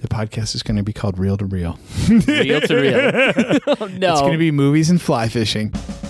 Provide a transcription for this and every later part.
The podcast is going to be called Reel to Reel. Reel to Reel. Oh, no. It's going to be movies and fly fishing.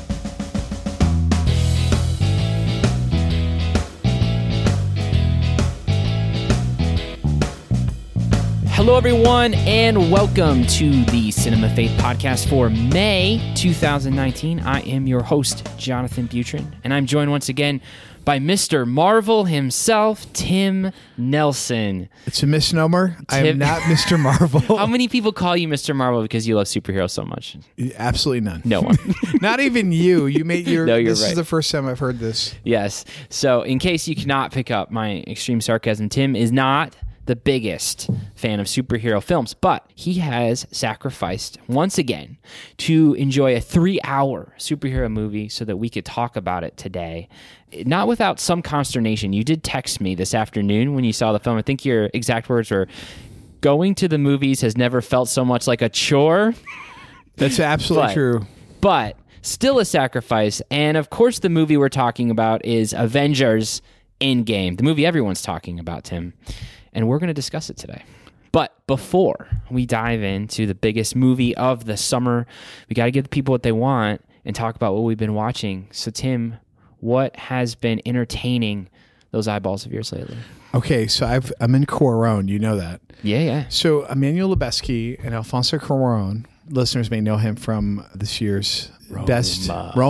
Hello, everyone, and welcome to the Cinema Faith Podcast for May 2019. I am your host, Jonathan Butrin, and I'm joined once again by Mr. Marvel himself, Tim Nelson. It's a misnomer. I am not Mr. Marvel. How many people call you Mr. Marvel because you love superheroes so much? Absolutely none. No one. Not even you. You made your. No, you're this right. is the first time I've heard this. Yes. So, in case you cannot pick up my extreme sarcasm, Tim is not the biggest fan of superhero films, but he has sacrificed once again to enjoy a 3-hour superhero movie so that we could talk about it today. Not without some consternation. You did text me this afternoon when you saw the film. I think your exact words were, "Going to the movies has never felt so much like a chore." That's absolutely true. But still a sacrifice. And of course, the movie we're talking about is Avengers Endgame, the movie everyone's talking about, Tim. And we're going to discuss it today. But before we dive into the biggest movie of the summer, we got to give the people what they want and talk about what we've been watching. So, Tim, what has been entertaining those eyeballs of yours lately? Okay, so I'm in Cuarón. You know that. Yeah. So Emmanuel Lubezki and Alfonso Cuarón, listeners may know him from this year's best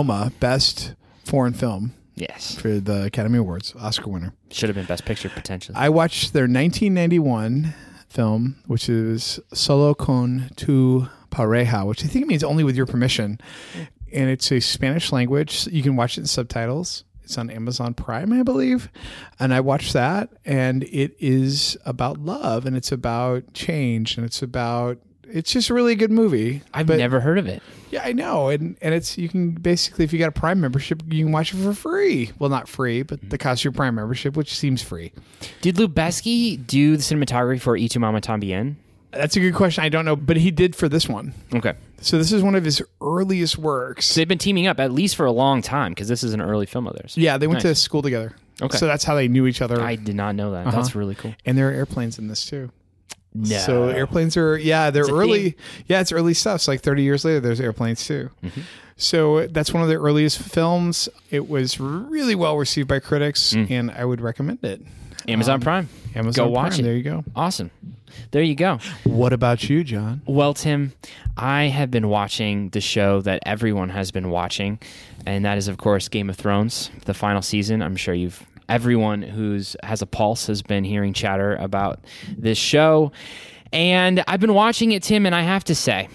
foreign film. Yes. For the Academy Awards, Oscar winner. Should have been Best Picture, potentially. I watched their 1991 film, which is Solo con tu pareja, which I think means only with your permission. And it's a Spanish language. You can watch it in subtitles. It's on Amazon Prime, I believe. And I watched that, and it is about love, and it's about change, and it's just a really good movie. I've never heard of it. Yeah, I know. And it's, you can basically, if you got a Prime membership, you can watch it for free. Well, not free, but the cost of your Prime membership, which seems free. Did Lubezki do the cinematography for Y Tu Mamá También? That's a good question. I don't know, but he did for this one. Okay. So this is one of his earliest works. So they've been teaming up at least for a long time because this is an early film of theirs. Yeah, they went to school together. Okay. So that's how they knew each other. I did not know that. That's really cool. And there are airplanes in this too. No. So airplanes are, they're It's a early. theme. Yeah, it's early stuff. It's like 30 years later, there's airplanes too. Mm-hmm. So that's one of the earliest films. It was really well received by critics, and I would recommend it. Amazon Prime. Amazon Go watch Prime. it. There you go. Awesome. There you go. What about you, John? Well, Tim, I have been watching the show that everyone has been watching, and that is, of course, Game of Thrones, the final season. I'm sure everyone who's has a pulse has been hearing chatter about this show. And I've been watching it, Tim, and I have to say,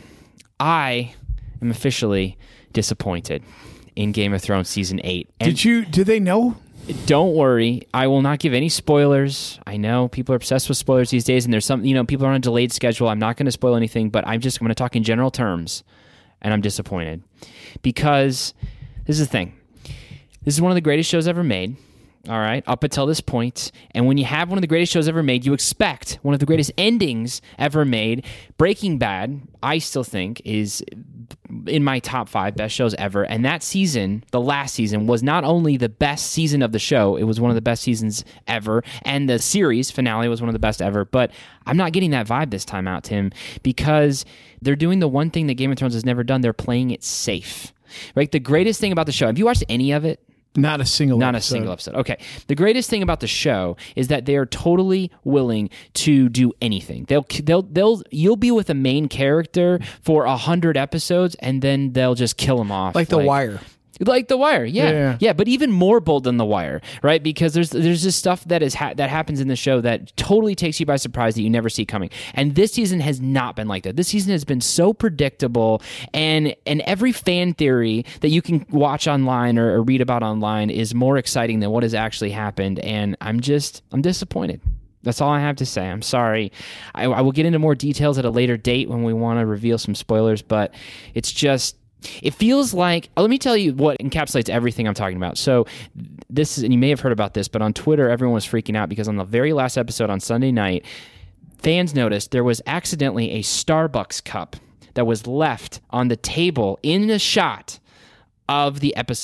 I am officially disappointed in Game of Thrones Season 8. And Did they know? don't worry, I will not give any spoilers. I know people are obsessed with spoilers these days, and there's some, people are on a delayed schedule. I'm not going to spoil anything, but I'm going to talk in general terms, and I'm disappointed. Because this is the thing. This is one of the greatest shows ever made. All right, up until this point. And when you have one of the greatest shows ever made, you expect one of the greatest endings ever made. Breaking Bad, I still think, is in my top 5 best shows ever. And that season, the last season, was not only the best season of the show, it was one of the best seasons ever. And the series finale was one of the best ever. But I'm not getting that vibe this time out, Tim, because they're doing the one thing that Game of Thrones has never done. They're playing it safe. Right? The greatest thing about the show, have you watched any of it? Not a single episode. Okay. The greatest thing about the show is that they are totally willing to do anything. You'll be with a main character for 100 episodes, and then they'll just kill him off. Like The Wire. Like The Wire, yeah, but even more bold than The Wire, right? Because there's just stuff that that happens in the show that totally takes you by surprise that you never see coming. And this season has not been like that. This season has been so predictable, and every fan theory that you can watch online or read about online is more exciting than what has actually happened. And I'm disappointed. That's all I have to say. I'm sorry. I will get into more details at a later date when we want to reveal some spoilers, but it's just. It feels like, let me tell you what encapsulates everything I'm talking about. So this is, and you may have heard about this, but on Twitter, everyone was freaking out because on the very last episode on Sunday night, fans noticed there was accidentally a Starbucks cup that was left on the table in the shot of the episode.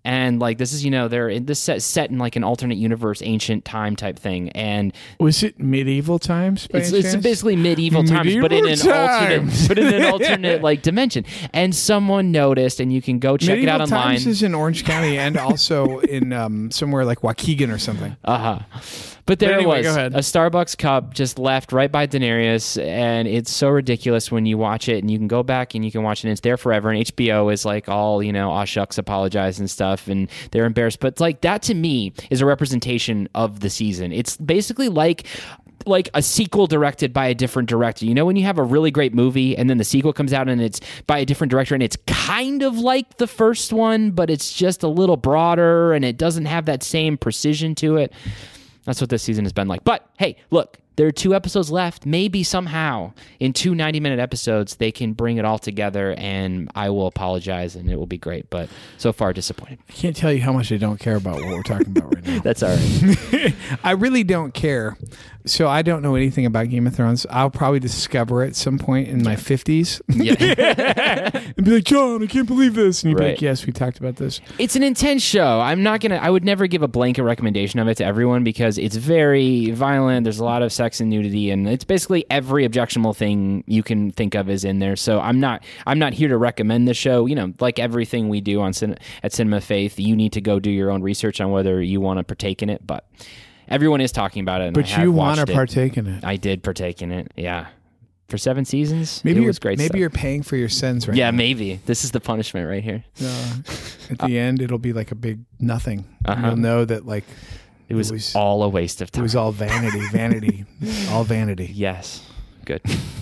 And like this is, they're in this set in like an alternate universe, ancient time type thing. And was it medieval times? It's basically medieval times, but in an alternate like dimension. And someone noticed, and you can go check it out online. Medieval times is in Orange County and also in somewhere like Waukegan or something. But there anyway, it was, a Starbucks cup just left right by Daenerys, and it's so ridiculous when you watch it, and you can go back and you can watch it, and it's there forever, and HBO is like all, aw shucks, apologize and stuff, and they're embarrassed. But like that to me is a representation of the season. It's basically like a sequel directed by a different director. When you have a really great movie and then the sequel comes out and it's by a different director and it's kind of like the first one, but it's just a little broader and it doesn't have that same precision to it. That's what this season has been like. But hey, look, there are 2 episodes left. Maybe somehow in 2 90-minute episodes, they can bring it all together, and I will apologize, and it will be great. But so far, disappointed. I can't tell you how much I don't care about what we're talking about right now. That's all right. I really don't care. So I don't know anything about Game of Thrones. I'll probably discover it at some point in my 50s. Yeah. And be like, John, I can't believe this. And you'd be Right. like, yes, we talked about this. It's an intense show. I would never give a blanket recommendation of it to everyone because it's very violent. There's a lot of sex and nudity, and it's basically every objectionable thing you can think of is in there. So I'm not here to recommend the show. Like everything we do at Cinema Faith, you need to go do your own research on whether you want to partake in it. But everyone is talking about it. And But you want to partake in it. I did partake in it. Yeah. For 7 seasons, maybe it was great Maybe stuff. You're paying for your sins right now. now. Yeah, maybe. This is the punishment right here. At the end, it'll be like a big nothing. Uh-huh. You'll know that like it was all a waste of time. It was all vanity, all vanity. Yes. Good.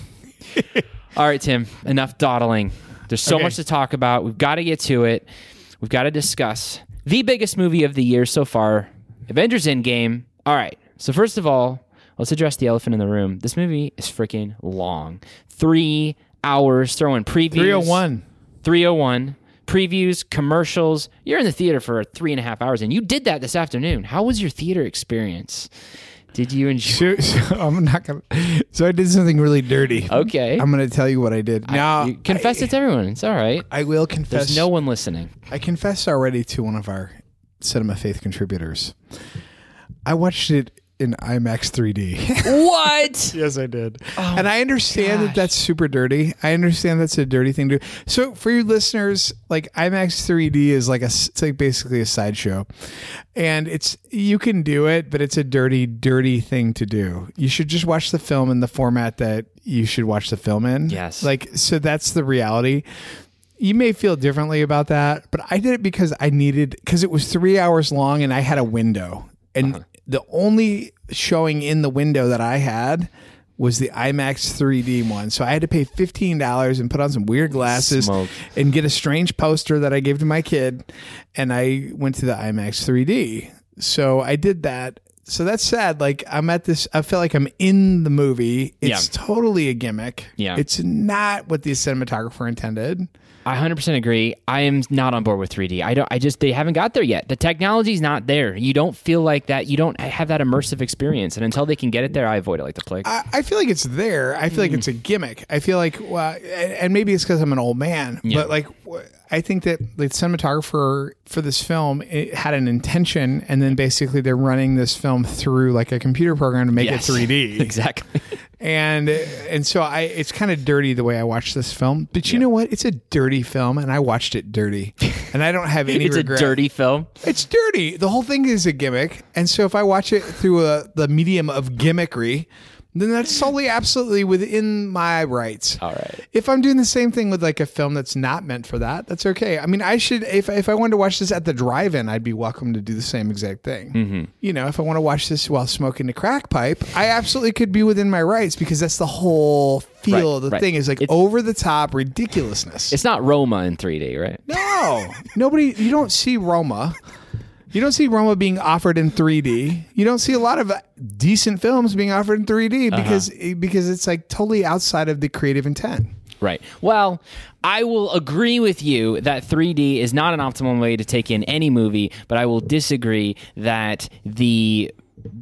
All right, Tim, enough dawdling. There's so much to talk about. We've got to get to it. We've got to discuss the biggest movie of the year so far, Avengers Endgame. All right. So first of all, let's address the elephant in the room. This movie is freaking long. 3 hours, throwing previews. 301. Previews, commercials. You're in the theater for 3.5 hours, and you did that this afternoon. How was your theater experience? Did you enjoy? So I did something really dirty. Okay. I'm going to tell you what I did. Now, confess it to everyone. It's all right. I will confess. There's no one listening. I confessed already to one of our Cinema Faith contributors. I watched it in IMAX 3D. What? Yes, I did. Oh, and I understand that that's super dirty. I understand that's a dirty thing to do. So for your listeners, like IMAX 3D is it's like basically a sideshow. And you can do it, but it's a dirty, dirty thing to do. You should just watch the film in the format that you should watch the film in. Yes. So that's the reality. You may feel differently about that, but I did it because it was 3 hours long and I had a window. And the only showing in the window that I had was the IMAX 3D one. So I had to pay $15 and put on some weird glasses and get a strange poster that I gave to my kid. And I went to the IMAX 3D. So I did that. So that's sad. Like I feel like I'm in the movie. It's totally a gimmick. Yeah. It's not what the cinematographer intended. I 100% agree. I am not on board with 3D. They haven't got there yet. The technology's not there. You don't feel like that. You don't have that immersive experience. And until they can get it there, I avoid it like the plague. I feel like it's there. I feel like it's a gimmick. I feel like, and maybe it's because I'm an old man, but like, I think that the cinematographer for this film, it had an intention, and then basically they're running this film through like a computer program to make it 3D. Exactly. And so it's kind of dirty the way I watched this film. But you know what? It's a dirty film, and I watched it dirty. And I don't have any regret. It's a dirty film? It's dirty. The whole thing is a gimmick. And so if I watch it through the medium of gimmickry, then that's solely absolutely within my rights. All right. If I'm doing the same thing with like a film that's not meant for that, that's okay. I mean, I should, if I wanted to watch this at the drive-in, I'd be welcome to do the same exact thing. Mm-hmm. If I want to watch this while smoking a crack pipe, I absolutely could be within my rights because that's the whole feel of the thing is like over the top ridiculousness. It's not Roma in 3D, right? No. You don't see Roma. You don't see Roma being offered in 3D. You don't see a lot of decent films being offered in 3D because it's like totally outside of the creative intent. Right. Well, I will agree with you that 3D is not an optimal way to take in any movie, but I will disagree that the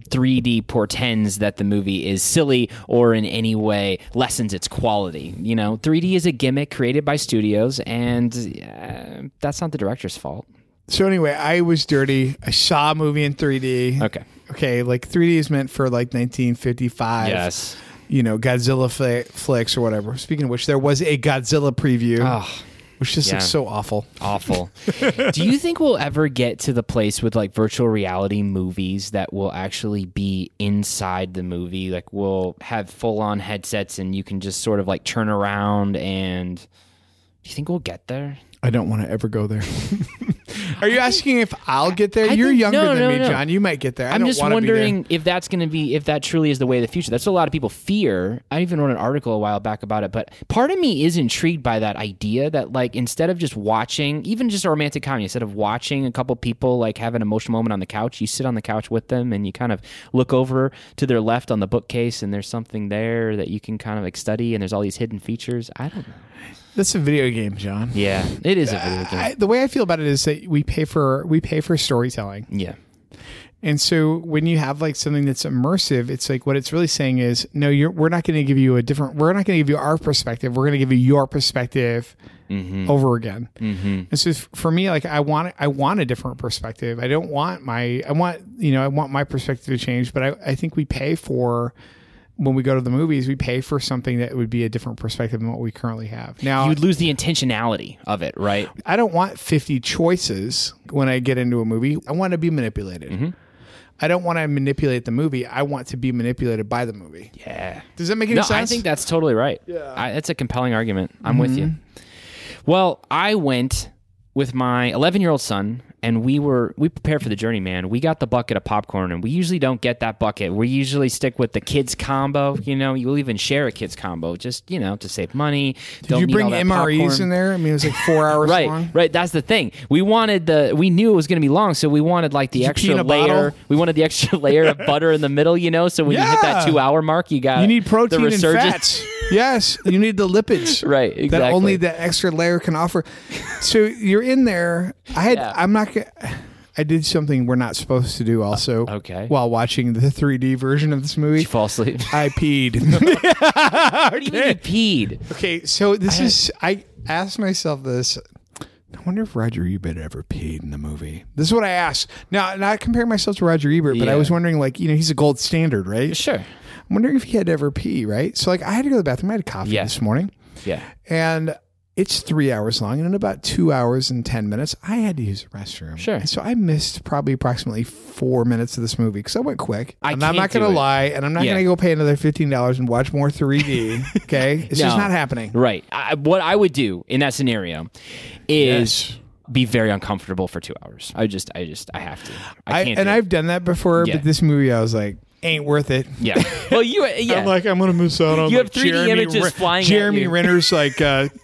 3D portends that the movie is silly or in any way lessens its quality. 3D is a gimmick created by studios, and that's not the director's fault. So anyway, I was dirty. I saw a movie in 3D. Okay, like 3D is meant for like 1955. Yes. Godzilla flicks or whatever. Speaking of which, there was a Godzilla preview, which just looks so awful. Awful. Do you think we'll ever get to the place with like virtual reality movies that will actually be inside the movie? Like we'll have full-on headsets and you can just sort of like turn around and... Do you think we'll get there? I don't want to ever go there. Are you asking if I'll get there? You're younger than me, John. You might get there. I'm just wondering if that's going to be, if that truly is the way of the future. That's what a lot of people fear. I even wrote an article a while back about it, but part of me is intrigued by that idea that like instead of just watching, even just a romantic comedy, instead of watching a couple people like have an emotional moment on the couch, you sit on the couch with them and you kind of look over to their left on the bookcase and there's something there that you can kind of like study and there's all these hidden features. I don't know. That's a video game, John. Yeah, it is a video game. The way I feel about it is that we pay for storytelling. Yeah. And so when you have like something that's immersive, it's like what it's really saying is, no, we're not going to give you we're not going to give you our perspective. We're going to give you your perspective over again. Mm-hmm. And so for me, like I want a different perspective. I want my perspective to change, but I think we pay for, when we go to the movies, we pay for something that would be a different perspective than what we currently have. Now, you would lose the intentionality of it, right? I don't want 50 choices when I get into a movie. I want to be manipulated. Mm-hmm. I don't want to manipulate the movie. I want to be manipulated by the movie. Yeah. Does that make any sense? I think that's totally right. Yeah. That's a compelling argument. I'm with you. Well, I went with my 11-year-old son, and we prepared for the journey, man. We got the bucket of popcorn, and we usually don't get that bucket. We usually stick with the kids combo. You'll even share a kids combo, just, to save money. Did you bring MREs popcorn in there? I mean, it was like 4 hours long. Right. That's the thing. We knew it was going to be long, so we wanted like the extra layer. We wanted the extra layer of butter in the middle, so when you hit that 2-hour mark, you need protein and fats. Yes, you need the lipids. Right, exactly. That only that extra layer can offer. So you're in there. I did something we're not supposed to do also. Okay. While watching the 3D version of this movie. Did you fall asleep? I peed. What do you mean you peed? Okay, so I asked myself this. I wonder if Roger Ebert ever peed in the movie. This is what I asked. Now, not comparing myself to Roger Ebert, but I was wondering, like, he's a gold standard, right? Sure. I'm wondering if he had ever pee, right? So, like, I had to go to the bathroom. I had coffee this morning. Yeah. And it's 3 hours long. And in about 2 hours and 10 minutes, I had to use the restroom. Sure. And so I missed probably approximately 4 minutes of this movie because I went quick. I'm not going to lie. And I'm not going to go pay another $15 and watch more 3D. Okay? It's just not happening. Right. What I would do in that scenario is... be very uncomfortable for 2 hours. I have to. I can't. I've done that before, but this movie, I was like, ain't worth it. Yeah. Well, I'm like, I'm gonna miss out on. You have 3D images flying. Jeremy at you. Renner's like,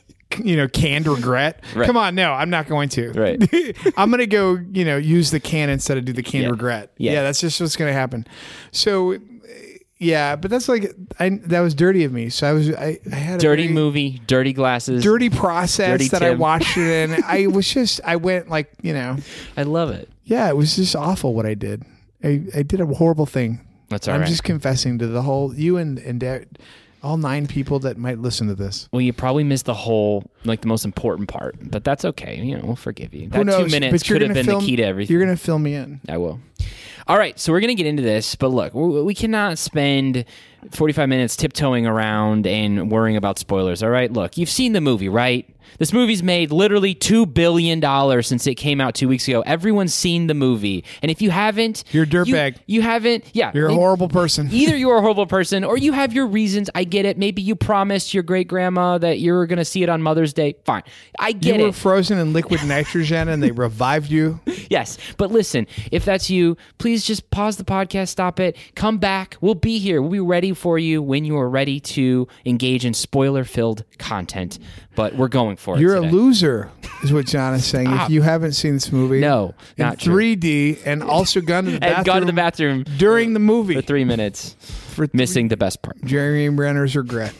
canned regret. Right. Come on, no, I'm not going to. Right. I'm gonna go, use the can instead of do the canned regret. Yeah. That's just what's gonna happen. So. Yeah, but that's like that was dirty of me. So I had dirty movie, dirty glasses, dirty process dirty that Tim. I watched it in. I went like I love it. Yeah, it was just awful what I did. I did a horrible thing. That's all right. I'm just confessing to the whole you and all 9 people that might listen to this. Well, you probably missed the most important part, but that's okay. We'll forgive you. That Who knows? 2 minutes could have been the key to everything. You're gonna fill me in. I will. All right, so we're going to get into this, but look, we cannot spend 45 minutes tiptoeing around and worrying about spoilers, all right? Look, you've seen the movie, right? This movie's made literally $2 billion since it came out 2 weeks ago. Everyone's seen the movie. And if you haven't... You're a dirtbag. You haven't... Yeah. You're a horrible person. Either you're a horrible person or you have your reasons. I get it. Maybe you promised your great-grandma that you were going to see it on Mother's Day. Fine. I get it. You were frozen in liquid nitrogen and they revived you. Yes. But listen, if that's you, please just pause the podcast, stop it, come back. We'll be here. We'll be ready for you when you are ready to engage in spoiler-filled content. But we're going for it. You're today. A loser, is what John is saying. If you haven't seen this movie, no, in not 3D, and also gone to the bathroom, and gone to the bathroom during the movie for 3 minutes, missing the best part. Jeremy Renner's regret.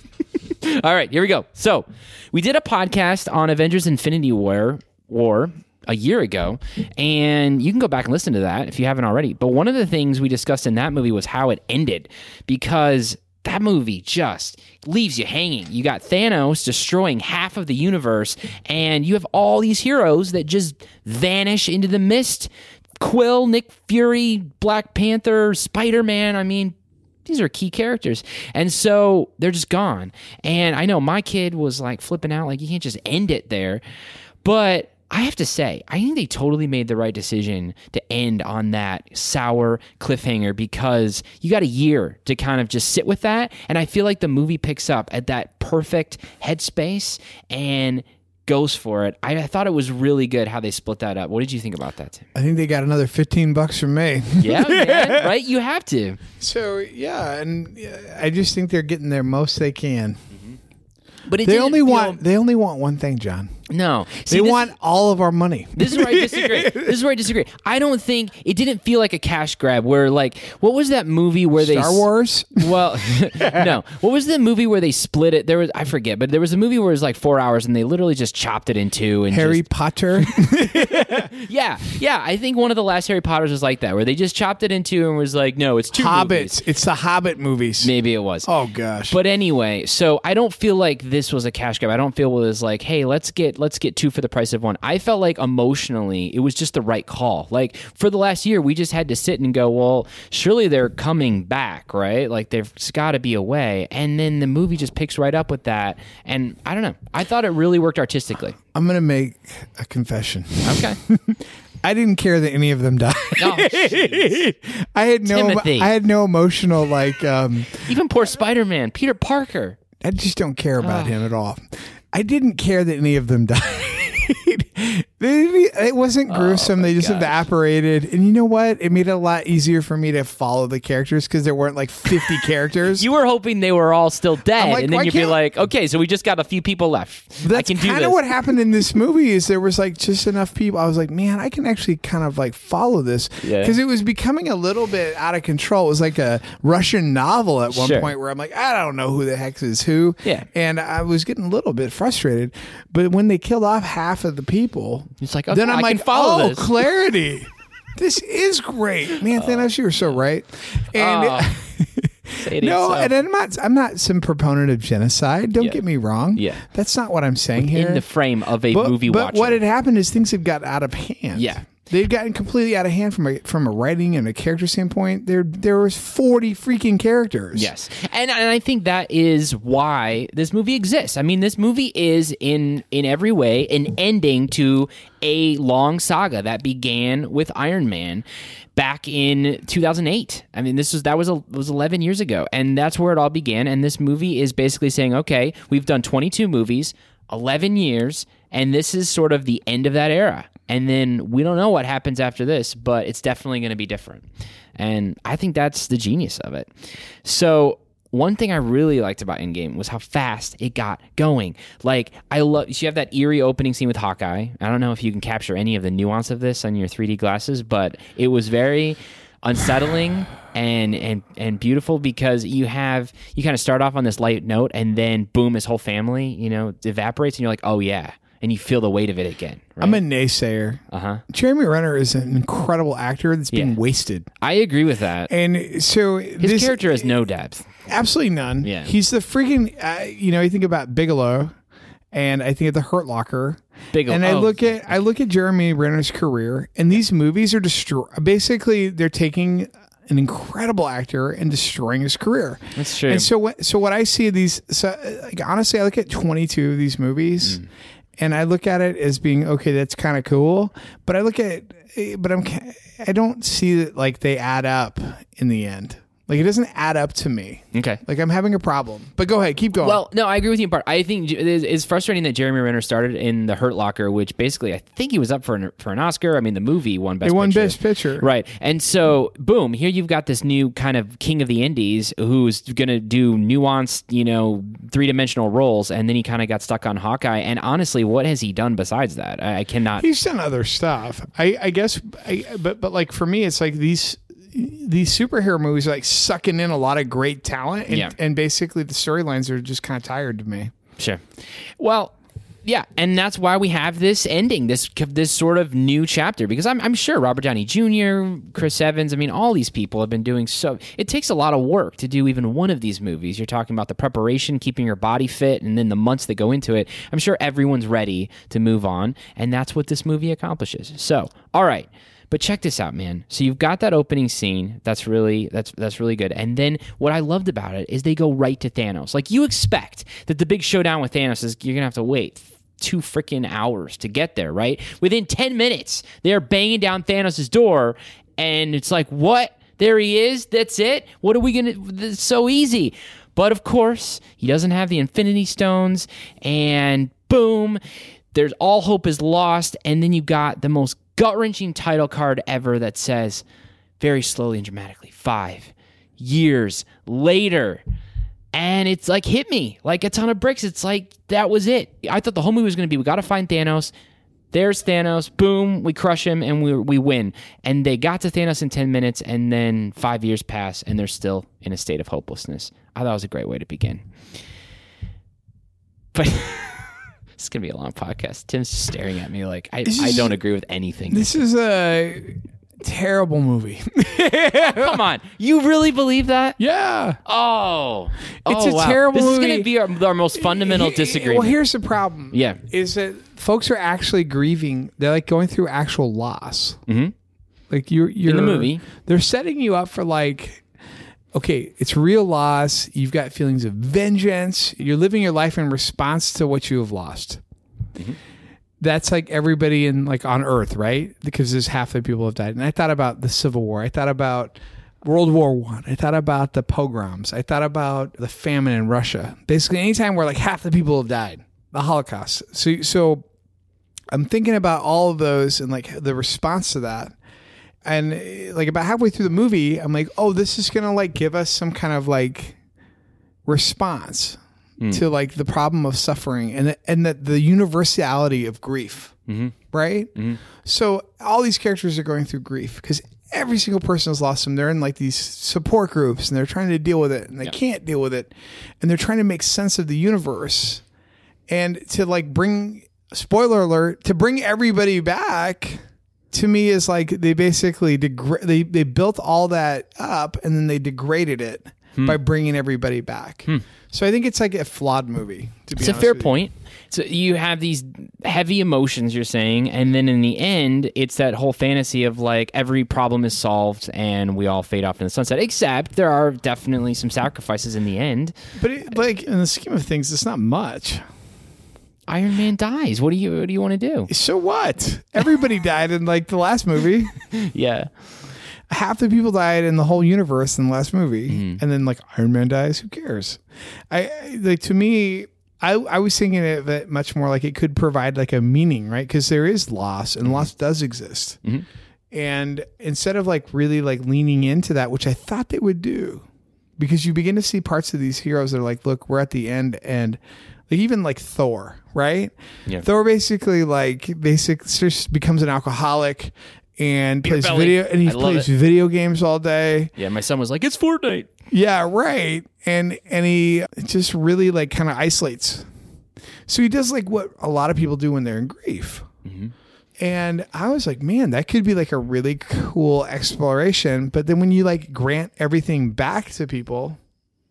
All right, here we go. So we did a podcast on Avengers: Infinity War a year ago, and you can go back and listen to that if you haven't already. But one of the things we discussed in that movie was how it ended, because that movie just leaves you hanging. You got Thanos destroying half of the universe, and you have all these heroes that just vanish into the mist. Quill, Nick Fury, Black Panther, Spider-Man. I mean, these are key characters. And so they're just gone. And I know my kid was like flipping out, like, you can't just end it there. But I have to say, I think they totally made the right decision to end on that sour cliffhanger, because you got a year to kind of just sit with that. And I feel like the movie picks up at that perfect headspace and goes for it. I thought it was really good how they split that up. What did you think about that, Tim? I think they got another $15 from me. Yeah, man, right? You have to. So, yeah, and I just think they're getting their most they can. But they only want one thing, John. No. They want all of our money. This is where I disagree. I don't think it didn't feel like a cash grab where, like, what was that movie where Star Wars? Well, no. What was the movie where they split it? I forget, but there was a movie where it was like 4 hours and they literally just chopped it in two. And Harry Potter? Yeah. I think one of the last Harry Potters was like that, where they just chopped it in two and was like, no, it's two Hobbits. movies. It's the Hobbit movies. Maybe it was. Oh, gosh. But anyway, so I don't feel like this was a cash grab. I don't feel it was like, hey, let's get two for the price of one. I felt like emotionally it was just the right call. Like, for the last year, we just had to sit and go, well, surely they're coming back, right? Like, there's got to be a way. And then the movie just picks right up with that. And I don't know. I thought it really worked artistically. I'm going to make a confession. Okay. I didn't care that any of them died. Oh, I had no emotional, like, even poor Spider-Man, Peter Parker. I just don't care about him at all. I didn't care that any of them died. It wasn't gruesome. They just evaporated. And you know what? It made it a lot easier for me to follow the characters because there weren't like 50 characters. You were hoping they were all still dead. Like, and then you'd be like, okay, so we just got a few people left. That's kind of what happened in this movie is there was like just enough people. I was like, man, I can actually kind of like follow this because it was becoming a little bit out of control. It was like a Russian novel at one point where I'm like, I don't know who the heck is who. Yeah. And I was getting a little bit frustrated. But when they killed off half of the people, it's like, okay, then I'm like, follow this. Clarity. This is great, man. Thanos, you were so right. And no, and I'm not some proponent of genocide. Don't get me wrong. Yeah, that's not what I'm saying here. In the frame of a movie watcher. But what had happened is things had got out of hand. Yeah. They've gotten completely out of hand from a writing and a character standpoint. There was 40 freaking characters. Yes, and I think that is why this movie exists. I mean, this movie is in every way an ending to a long saga that began with Iron Man back in 2008. I mean, that was 11 years ago, and that's where it all began. And this movie is basically saying, okay, we've done 22 movies, 11 years, and this is sort of the end of that era. And then we don't know what happens after this, but it's definitely going to be different. And I think that's the genius of it. So one thing I really liked about Endgame was how fast it got going. Like, you have that eerie opening scene with Hawkeye. I don't know if you can capture any of the nuance of this on your 3D glasses, but it was very unsettling and beautiful because you kind of start off on this light note and then boom, his whole family, evaporates and you're like, oh yeah. And you feel the weight of it again. Right? I'm a naysayer. Jeremy Renner is an incredible actor that's being wasted. I agree with that. And so his character has no depth. Absolutely none. Yeah. He's the freaking, you think about Bigelow, and I think of The Hurt Locker. Bigelow. And I look at Jeremy Renner's career, and these movies are basically they're taking an incredible actor and destroying his career. That's true. And so what I see these, honestly, I look at 22 of these movies. And I look at it as being, okay, that's kind of cool. But I don't see that like they add up in the end. Like, it doesn't add up to me. Okay. Like, I'm having a problem. But go ahead. Keep going. Well, no, I agree with you in part. I think it's frustrating that Jeremy Renner started in The Hurt Locker, which basically I think he was up for an Oscar. I mean, the movie won Best Picture. It won Best Picture. Right. And so, boom, here you've got this new kind of king of the indies who's going to do nuanced, three-dimensional roles, and then he kind of got stuck on Hawkeye. And honestly, what has he done besides that? I cannot... He's done other stuff. I guess, but like for me, it's like these superhero movies are like sucking in a lot of great talent and basically the storylines are just kind of tired to me. Sure. Well, Yeah, and that's why we have this ending, this sort of new chapter, because I'm sure Robert Downey Jr., Chris Evans, I mean, all these people have been doing so. It takes a lot of work to do even one of these movies. You're talking about the preparation, keeping your body fit, and then the months that go into it. I'm sure everyone's ready to move on, and that's what this movie accomplishes. So, all right. But check this out, man. So you've got that opening scene. That's really good. And then what I loved about it is they go right to Thanos. Like, you expect that the big showdown with Thanos is you're going to have to wait 2 freaking hours to get there, right? Within 10 minutes, they're banging down Thanos' door, and it's like, what? There he is? That's it? What are we going to... It's so easy. But, of course, he doesn't have the Infinity Stones, and boom, there's all hope is lost, and then you got the most gut-wrenching title card ever that says, very slowly and dramatically, 5 years later. And it's like, hit me like a ton of bricks. It's like, that was it. I thought the whole movie was going to be, we got to find Thanos. There's Thanos. Boom, we crush him, and we win. And they got to Thanos in 10 minutes, and then 5 years pass, and they're still in a state of hopelessness. I thought it was a great way to begin. But... It's going to be a long podcast. Tim's just staring at me like, I don't agree with anything. This is a terrible movie. Come on. You really believe that? Yeah. Oh. It's a wow. terrible movie. This is going to be our most fundamental disagreement. Well, here's the problem. Yeah. Is that folks are actually grieving. They're like going through actual loss. Mm-hmm. Like you're in the movie. They're setting you up for like, okay, it's real loss. You've got feelings of vengeance. You're living your life in response to what you have lost. Mm-hmm. That's like everybody in like on Earth, right? Because there's half the people have died. And I thought about the Civil War. I thought about World War I. I thought about the pogroms. I thought about the famine in Russia. Basically, anytime where like half the people have died, the Holocaust. So I'm thinking about all of those and like the response to that. And like about halfway through the movie, I'm like, oh, this is going to like give us some kind of like response to like the problem of suffering and the universality of grief. Mm-hmm. Right. Mm-hmm. So all these characters are going through grief because every single person has lost them. They're in like these support groups and they're trying to deal with it and they can't deal with it. And they're trying to make sense of the universe and to like bring, spoiler alert, to bring everybody back. To me, is like they basically they built all that up and then they degraded it by bringing everybody back. So I think it's like a flawed movie. It's a fair point. So you have these heavy emotions, you're saying, and then in the end, it's that whole fantasy of like every problem is solved and we all fade off in the sunset. Except there are definitely some sacrifices in the end. But like in the scheme of things, it's not much. Iron Man dies. What do you want to do? So what? Everybody died in like the last movie. Yeah. Half the people died in the whole universe in the last movie. And then like Iron Man dies. Who cares? I like to me, I was thinking of it much more like it could provide like a meaning, right? Because there is loss and loss does exist. And instead of like really like leaning into that, which I thought they would do, because you begin to see parts of these heroes that are like, look, we're at the end and like even like Thor, right? Yeah. Thor basically just becomes an alcoholic and plays video games all day. Yeah, my son was like, "It's Fortnite." Yeah, right. And he just really like kind of isolates. So he does like what a lot of people do when they're in grief. And I was like, man, that could be like a really cool exploration. But then when you like grant everything back to people,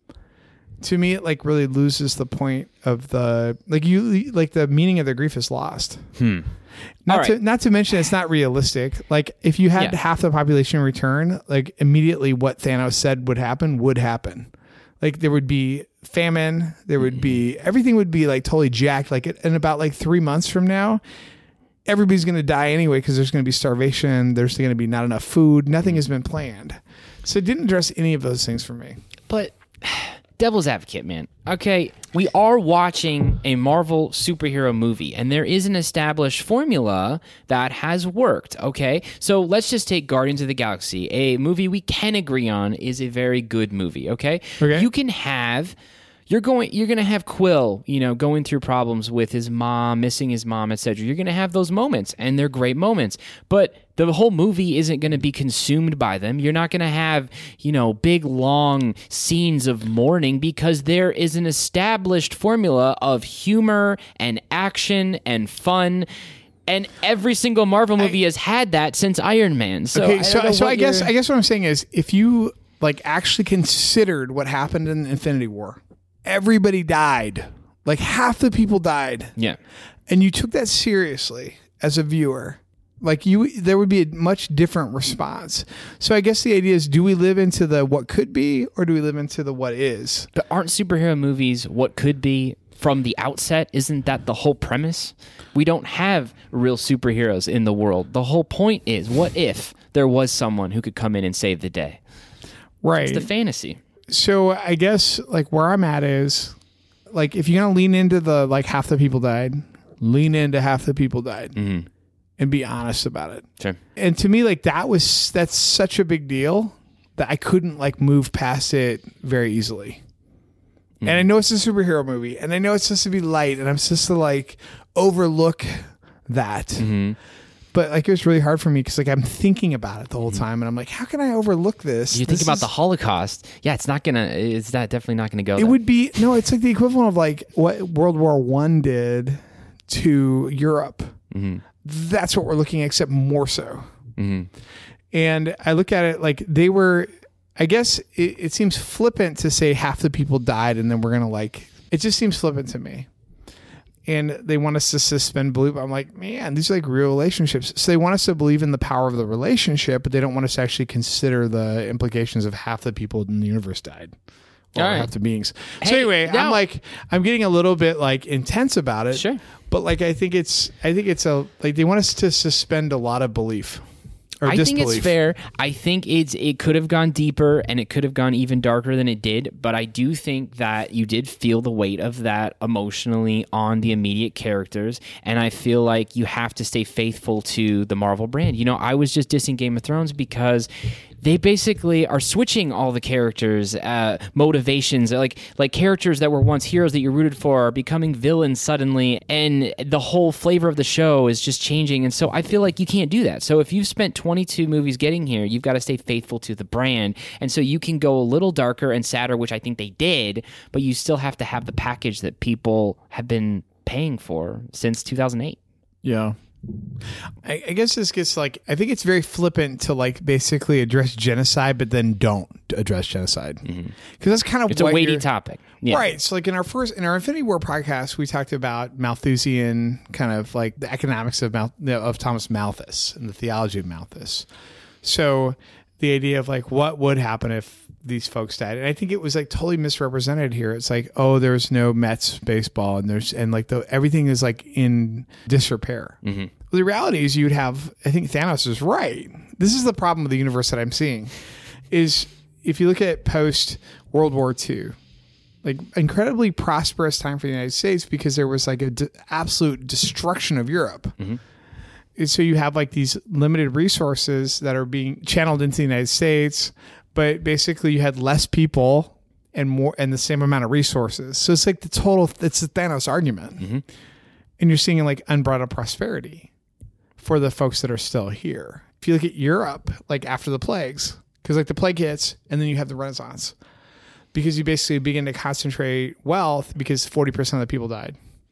to me, it like really loses the point of the the meaning of their grief is lost. Not to mention it's not realistic. Like if you had half the population return, like immediately what Thanos said would happen. Like there would be famine. There would be everything would be like totally jacked. Like in about like 3 months from now, everybody's going to die anyway because there's going to be starvation. There's going to be not enough food. Nothing has been planned. So it didn't address any of those things for me. But devil's advocate, man. Okay, we are watching a Marvel superhero movie, and there is an established formula that has worked, okay? So let's just take Guardians of the Galaxy, a movie we can agree on is a very good movie, okay? You can have You're going to have Quill, going through problems with his mom, missing his mom, etc. You're going to have those moments, and they're great moments. But the whole movie isn't going to be consumed by them. You're not going to have, big, long scenes of mourning because there is an established formula of humor and action and fun. And every single Marvel movie has had that since Iron Man. So, I guess what I'm saying is if you actually considered what happened in Infinity War, everybody died. Like half the people died. Yeah. And you took that seriously as a viewer. There would be a much different response. So I guess the idea is, do we live into the what could be, or do we live into the what is? But aren't superhero movies what could be from the outset? Isn't that the whole premise? We don't have real superheroes in the world. The whole point is, what if there was someone who could come in and save the day? Right. It's the fantasy. So I guess where I'm at is if you're going to lean into the half the people died, lean into half the people died and be honest about it. Sure. And to me, that's such a big deal that I couldn't move past it very easily. And I know it's a superhero movie, and I know it's supposed to be light, and I'm supposed to overlook that. But it was really hard for me because I'm thinking about it the whole time, and I'm like, how can I overlook this? You think about the Holocaust. Yeah, it's definitely not gonna go. It would be it's the equivalent of what World War I did to Europe. That's what we're looking at, except more so. And I look at it they were. I guess it seems flippant to say half the people died, and then we're gonna it just seems flippant to me. And they want us to suspend belief. I'm like, man, these are real relationships. So they want us to believe in the power of the relationship, but they don't want us to actually consider the implications of half the people in the universe died. Or half the beings. So anyway, now, I'm getting a little bit intense about it. Sure. But I think it's they want us to suspend a lot of belief. I think it's fair. I think it could have gone deeper, and it could have gone even darker than it did. But I do think that you did feel the weight of that emotionally on the immediate characters. And I feel like you have to stay faithful to the Marvel brand. I was just dissing Game of Thrones because they basically are switching all the characters' motivations. Like characters that were once heroes that you rooted for are becoming villains suddenly, and the whole flavor of the show is just changing. And so I feel like you can't do that. So if you've spent 22 movies getting here, you've got to stay faithful to the brand. And so you can go a little darker and sadder, which I think they did, but you still have to have the package that people have been paying for since 2008. Yeah. I guess this gets I think it's very flippant to basically address genocide, but then don't address genocide because that's kind of it's a weighty topic, right? So in our Infinity War podcast, we talked about Malthusian kind of the economics of Thomas Malthus and the theology of Malthus. So the idea of what would happen if these folks died, and I think it was totally misrepresented here. It's there's no Mets baseball, and everything is in disrepair. Well, the reality is you'd have, I think Thanos is right. This is the problem with the universe that I'm seeing, is if you look at post World War II, incredibly prosperous time for the United States because there was absolute destruction of Europe. And so you have these limited resources that are being channeled into the United States, but basically you had less people and more and the same amount of resources. So it's it's the Thanos argument. And you're seeing unbridled prosperity for the folks that are still here. If you look at Europe, after the plagues, because the plague hits and then you have the Renaissance, because you basically begin to concentrate wealth because 40% of the people died.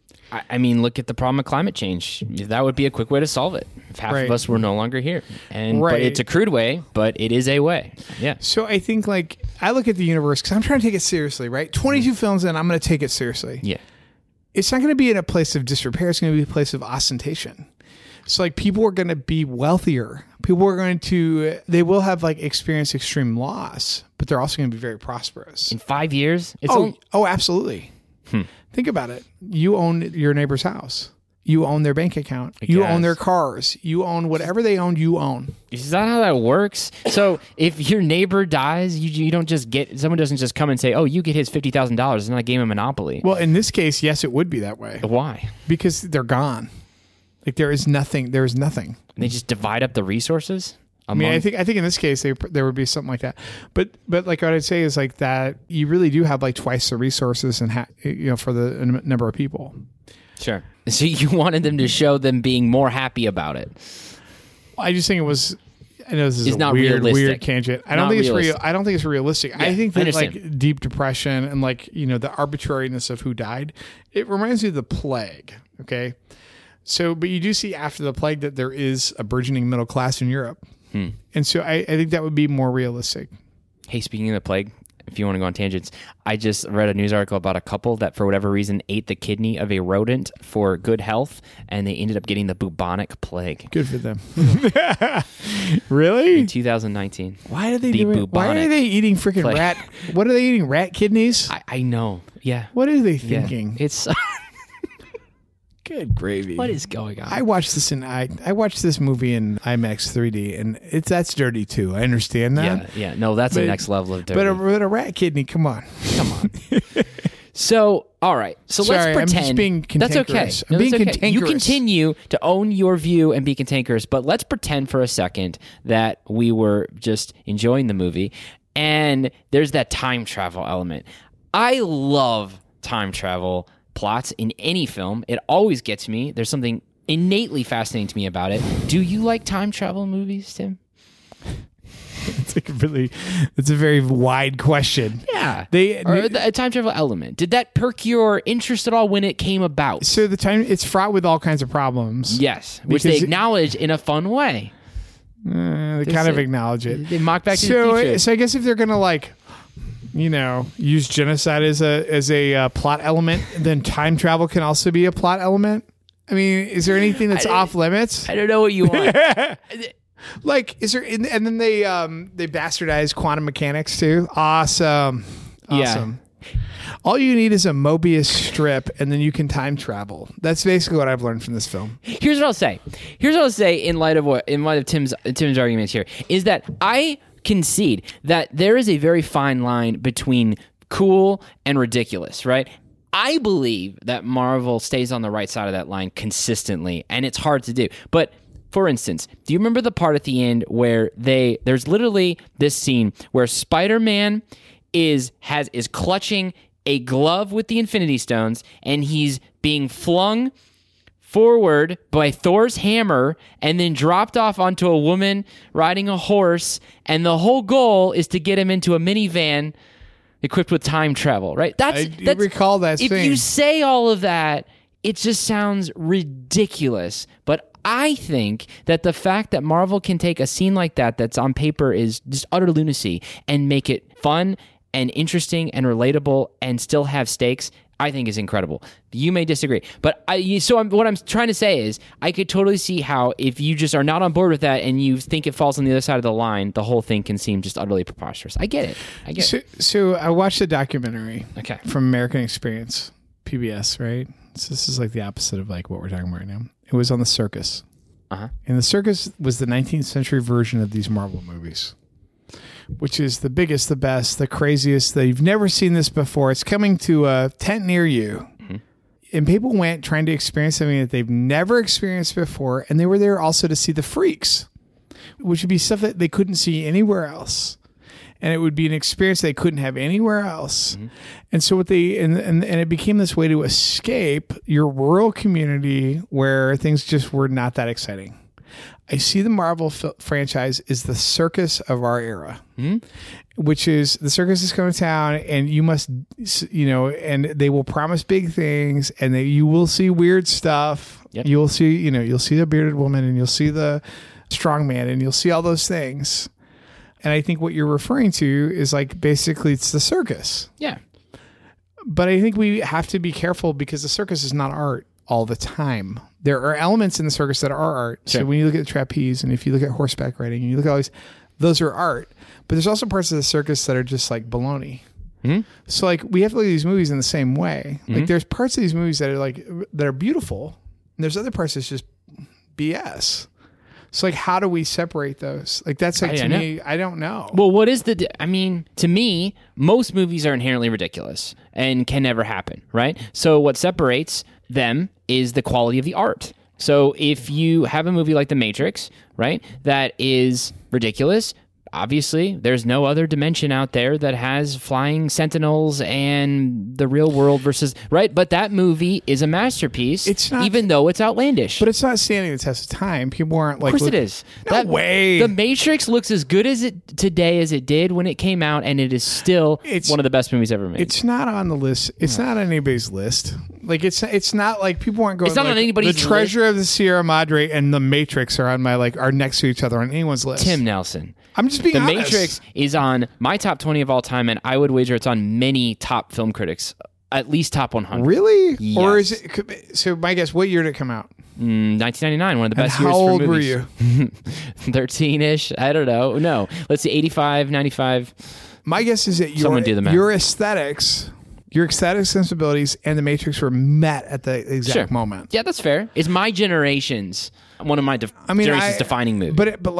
I mean, look at the problem of climate change. That would be a quick way to solve it. If half of us were no longer here. But it's a crude way, but it is a way. Yeah. So I think I look at the universe because I'm trying to take it seriously, right? 22 films in, I'm going to take it seriously. Yeah. It's not going to be in a place of disrepair. It's going to be a place of ostentation. So people are going to be wealthier. People are going to, they will have experienced extreme loss, but they're also going to be very prosperous. In 5 years? Absolutely. Think about it. You own your neighbor's house. You own their bank account. You own their cars. You own whatever they own, you own. Is that how that works? So if your neighbor dies, you don't just someone doesn't just come and say, oh, you get his $50,000. It's not a game of Monopoly. Well, in this case, yes, it would be that way. Why? Because they're gone. There is nothing. There is nothing. And they just divide up the resources? I mean, I think in this case there would be something like that, but like what I'd say is like that you really do have like twice the resources and for the number of people. Sure. So you wanted them to show them being more happy about it. I just think it was. I know this is it's a not weird realistic. Tangent. I don't think it's real. I don't think it's realistic. Yeah, I think that like deep depression and like the arbitrariness of who died. It reminds me of the plague. Okay, so but you do see after the plague that there is a burgeoning middle class in Europe. And so I think that would be more realistic. Hey, speaking of the plague, if you want to go on tangents, I just read a news article about a couple that for whatever reason ate the kidney of a rodent for good health, and they ended up getting the bubonic plague. Good for them. Really? In 2019. Why are they doing it? Why are they eating freaking rat? What are they eating? Rat kidneys? I know. Yeah. What are they thinking? Yeah. It's... Good gravy. What is going on? I watched this I watched this movie in IMAX 3D, and that's dirty too. I understand that. Yeah. No, that's the next level of dirty. But a rat kidney, come on. So, all right. So let's pretend. I'm just being cantankerous. That's okay. I'm being okay. cantankerous. You continue to own your view and be cantankerous, but let's pretend for a second that we were just enjoying the movie, and there's that time travel element. I love time travel plots in any film. It always gets me. There's something innately fascinating to me about it. Do you like time travel movies, Tim? It's a very wide question. Yeah. A time travel element. Did that perk your interest at all when it came about? So it's fraught with all kinds of problems. Yes, which they acknowledge in a fun way. They kind of acknowledge it. They mock Back to the Future. So I guess if they're going to use genocide as a plot element, then time travel can also be a plot element. I mean, is there anything that's off limits? I don't know what you want. Like, is there? And then they bastardize quantum mechanics too. Awesome. Yeah. All you need is a Mobius strip, and then you can time travel. That's basically what I've learned from this film. Here's what I'll say. In light of Tim's arguments here, is that I concede that there is a very fine line between cool and ridiculous, right? I believe that Marvel stays on the right side of that line consistently, and it's hard to do. But for instance, do you remember the part at the end where there's literally this scene where Spider-Man is clutching a glove with the Infinity Stones, and he's being flung forward by Thor's hammer and then dropped off onto a woman riding a horse, and the whole goal is to get him into a minivan equipped with time travel, right? I recall that scene. If you say all of that, it just sounds ridiculous. But I think that the fact that Marvel can take a scene like that that's on paper is just utter lunacy and make it fun and interesting and relatable and still have stakes, I think is incredible. You may disagree, but what I'm trying to say is I could totally see how if you just are not on board with that and you think it falls on the other side of the line, the whole thing can seem just utterly preposterous. I get it. So I watched a documentary from American Experience, PBS, right? So this is like the opposite of like what we're talking about right now. It was on the circus. Uh-huh. And the circus was the 19th century version of these Marvel movies, which is the biggest, the best, the craziest. You've never seen this before. It's coming to a tent near you. Mm-hmm. And people went trying to experience something that they've never experienced before. And they were there also to see the freaks, which would be stuff that they couldn't see anywhere else. And it would be an experience they couldn't have anywhere else. Mm-hmm. And so and it became this way to escape your rural community where things just were not that exciting. I see the Marvel franchise is the circus of our era, which is the circus is coming to town, and you must, and they will promise big things, and you will see weird stuff. Yep. You'll see, you'll see the bearded woman, and you'll see the strong man, and you'll see all those things. And I think what you're referring to is like basically it's the circus. Yeah. But I think we have to be careful because the circus is not art all the time. There are elements in the circus that are art. Sure. So when you look at the trapeze and if you look at horseback riding and you look at all those are art. But there's also parts of the circus that are just like baloney. Mm-hmm. So like we have to look at these movies in the same way. Mm-hmm. Like there's parts of these movies that are beautiful, and there's other parts that's just BS. So like how do we separate those? Like that's like to me, I don't know. Well, what is to me, most movies are inherently ridiculous and can never happen, right? So what separates them is the quality of the art. So if you have a movie like The Matrix, right, that is ridiculous, obviously there's no other dimension out there that has flying sentinels and the real world versus, right? But that movie is a masterpiece, It's not- even though it's outlandish. But it's not standing the test of time. People aren't like. Of course it is. No way. The Matrix looks as good as it today as it did when it came out, and it is still one of the best movies ever made. It's not on the list. It's not on anybody's list. Like it's not like people aren't going. It's not like, on anybody's The Treasure of the Sierra Madre and The Matrix are on my are next to each other on anyone's list. Tim Nelson. I'm just being The honest. Matrix is on my top 20 of all time, and I would wager it's on many top film critics, at least top 100. Really? Yes. Or is it? So my guess, what year did it come out? 1999, one of the And best how years for old were movies. you? 13-ish. I don't know. No. Let's see, 85, 95. My guess is that Someone do the math. your aesthetics, your aesthetic sensibilities, and The Matrix were met at the exact moment. Yeah, that's fair. It's my generation's, one of my generation's defining movies. But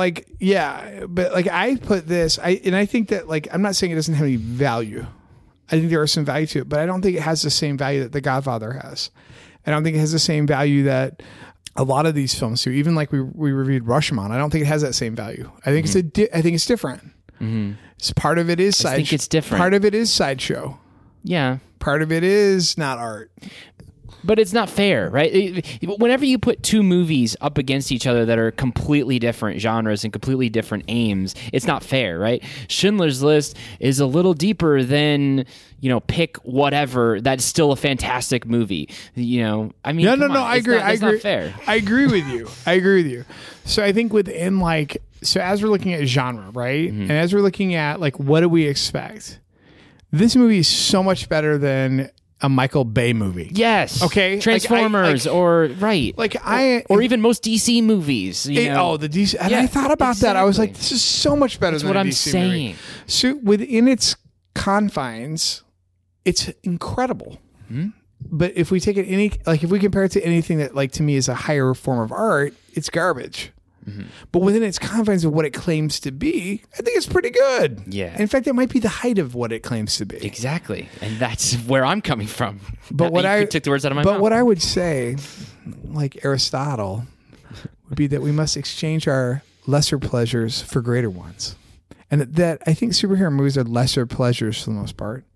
I put this, I think that I'm not saying it doesn't have any value. I think there is some value to it, but I don't think it has the same value that The Godfather has. I don't think it has the same value that a lot of these films do. Even like we reviewed Rashomon, I don't think it has that same value. I think I think it's different. Mm-hmm. So part of it is I think it's different. Part of it is sideshow. Yeah. Part of it is not art. But it's not fair, right? Whenever you put two movies up against each other that are completely different genres and completely different aims, it's not fair, right? Schindler's List is a little deeper than, pick whatever. That's still a fantastic movie. No, I agree. It's not fair. I agree with you. So I think within as we're looking at genre, right? Mm-hmm. And as we're looking at what do we expect? This movie is so much better than a Michael Bay movie. Yes. Okay. Transformers or even most DC movies. The DC. And I thought about that. I was like, this is so much better than what a I'm DC saying. movie. So within its confines, it's incredible. Mm-hmm. But if we take it if we compare it to anything that to me is a higher form of art, it's garbage. Mm-hmm. But within its confines of what it claims to be, I think it's pretty good. Yeah. In fact, it might be the height of what it claims to be. Exactly. And that's where I'm coming from. But you took the words out of my mouth. But what I would say, like Aristotle, would be that we must exchange our lesser pleasures for greater ones. And that I think superhero movies are lesser pleasures for the most part.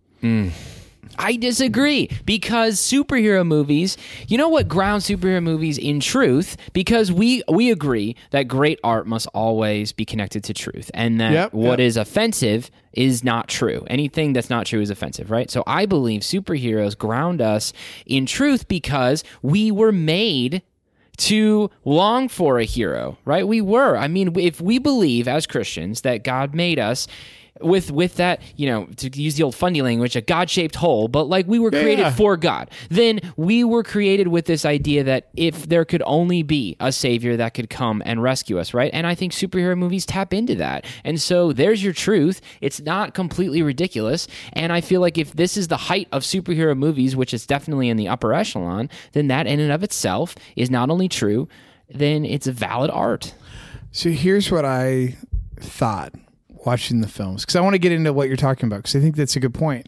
I disagree, because superhero movies, you know what grounds superhero movies in truth? Because we agree that great art must always be connected to truth, and that what is offensive is not true. Anything that's not true is offensive, right? So I believe superheroes ground us in truth because we were made to long for a hero, right? We were. I mean, if we believe as Christians that God made us with that, to use the old funny language, a God-shaped hole, but we were created for God, then we were created with this idea that if there could only be a savior that could come and rescue us, right? And I think superhero movies tap into that. And so there's your truth. It's not completely ridiculous. And I feel like if this is the height of superhero movies, which is definitely in the upper echelon, then that in and of itself is not only true, then it's a valid art. So here's what I thought watching the films, because I want to get into what you're talking about, because I think that's a good point.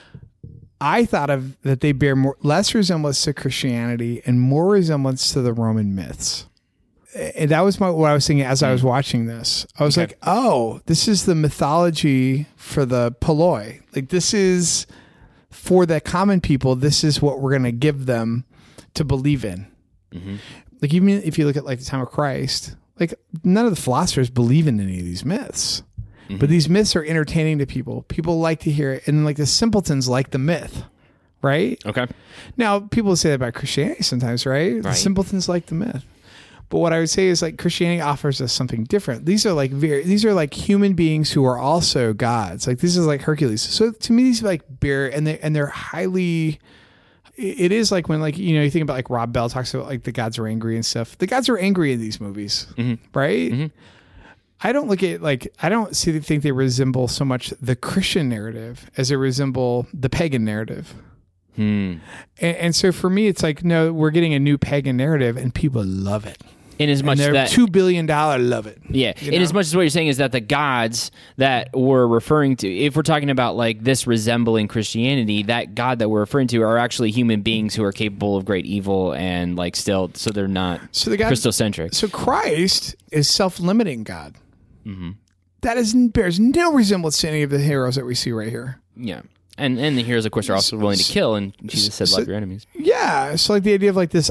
I thought that they bear less resemblance to Christianity and more resemblance to the Roman myths. And that was what I was thinking as I was watching this. I was like, oh, this is the mythology for the polloi. This is for the common people. This is what we're going to give them to believe in. Mm-hmm. Even if you look at the time of Christ, none of the philosophers believe in any of these myths. Mm-hmm. But these myths are entertaining to people. People like to hear it. And the simpletons like the myth, right? Okay. Now, people say that about Christianity sometimes, right? The simpletons like the myth. But what I would say is Christianity offers us something different. These are these are human beings who are also gods. This is Hercules. So to me, these bear, and they're highly. It is when you think about Rob Bell talks about the gods are angry and stuff. The gods are angry in these movies, right? Mm-hmm. I don't look at I don't think they resemble so much the Christian narrative as they resemble the pagan narrative. And so for me, it's no, we're getting a new pagan narrative and people love it. In as much and they're that $2 billion love it. Yeah. In as much as what you're saying is that the gods that we're referring to, if we're talking about like this resembling Christianity, that God that we're referring to are actually human beings who are capable of great evil and like still, so they're not Christocentric. So Christ is self-limiting God. Mm-hmm. That bears no resemblance to any of the heroes that we see right here. Yeah. And the heroes, of course, are also willing to kill, and Jesus said, "Love your enemies." Yeah, so like the idea of like this,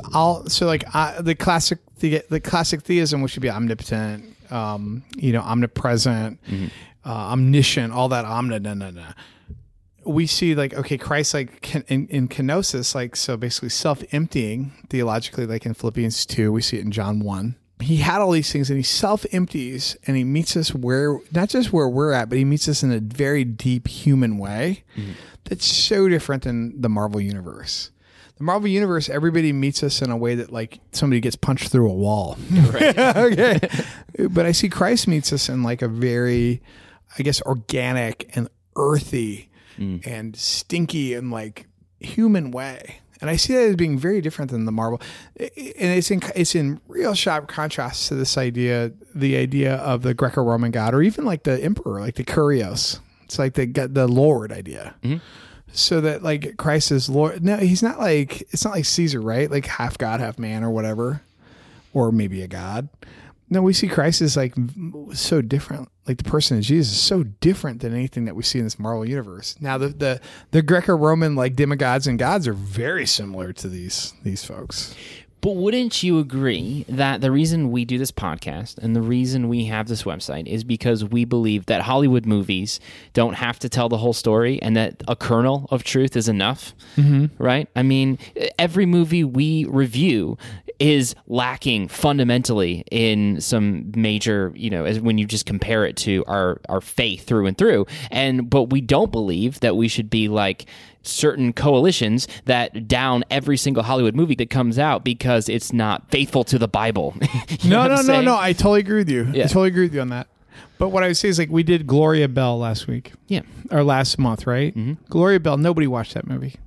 the classic theism, which would be omnipotent, omnipresent, omniscient, all that we see like, okay, Christ like in kenosis, like, so basically self-emptying theologically, like in Philippians 2, we see it in John 1. He had all these things and he self-empties and he meets us not just where we're at, but he meets us in a very deep human way that's so different than the Marvel Universe. The Marvel Universe, everybody meets us in a way that like somebody gets punched through a wall. Right. Okay. But I see Christ meets us in like a very, I guess, organic and earthy and stinky and like human way. And I see that as being very different than the Marvel, and it's in real sharp contrast to this idea, the idea of the Greco-Roman God, or even like the emperor, like the Kyrios. It's like the Lord idea. Mm-hmm. So that like Christ is Lord. No, he's not like, it's not like Caesar, right? Like half God, half man, or whatever, or maybe a god. No, we see Christ as like so different. Like the person of Jesus is so different than anything that we see in this Marvel universe. Now the Greco-Roman like demigods and gods are very similar to these folks. But wouldn't you agree that the reason we do this podcast and the reason we have this website is because we believe that Hollywood movies don't have to tell the whole story and that a kernel of truth is enough, right? I mean, every movie we review is lacking fundamentally in some major, as when you just compare it to our faith through and through. But we don't believe that we should be like certain coalitions that down every single Hollywood movie that comes out because it's not faithful to the Bible. No. I totally agree with you. Yeah. I totally agree with you on that. But what I would say is like we did Gloria Bell last week. Yeah. Or last month, right? Mm-hmm. Gloria Bell, nobody watched that movie.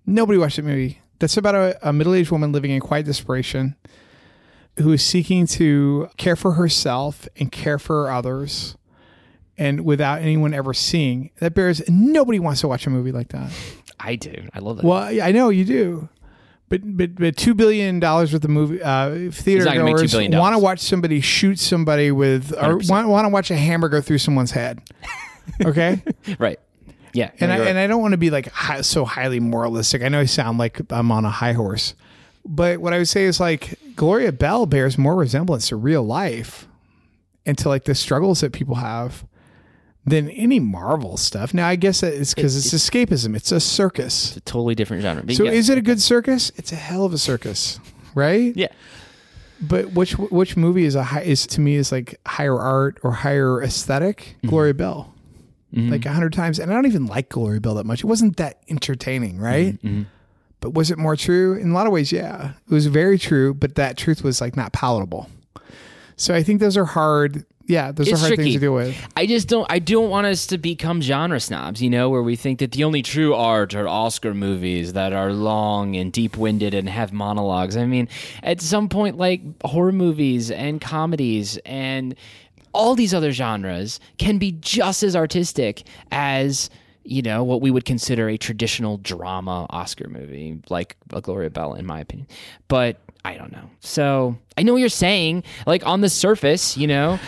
That's about a middle-aged woman living in quiet desperation who is seeking to care for herself and care for others, and without anyone ever seeing. Nobody wants to watch a movie like that. I do. I love that. Well, I know you do. But $2 billion worth of movie theater goers want to watch somebody shoot somebody with, or want to watch a hammer go through someone's head. Okay? Right. Yeah. And I don't want to be like so highly moralistic. I know I sound like I'm on a high horse. But what I would say is like Gloria Bell bears more resemblance to real life and to like the struggles that people have than any Marvel stuff. Now, I guess that it's because it's escapism. It's a circus. It's a totally different genre. So is it a good circus? It's a hell of a circus, right? Yeah. But which movie is to me is like higher art or higher aesthetic? Mm-hmm. Gloria Bell. Mm-hmm. Like 100 times. And I don't even like Gloria Bell that much. It wasn't that entertaining, right? Mm-hmm. But was it more true? In a lot of ways, yeah. It was very true, but that truth was like not palatable. So I think those are hard. Yeah, those are hard tricky things to deal with. I don't want us to become genre snobs, where we think that the only true art are Oscar movies that are long and deep-winded and have monologues. I mean, at some point, like horror movies and comedies and all these other genres can be just as artistic as, what we would consider a traditional drama Oscar movie, like a Gloria Bell, in my opinion. But I don't know. So I know what you're saying. Like on the surface,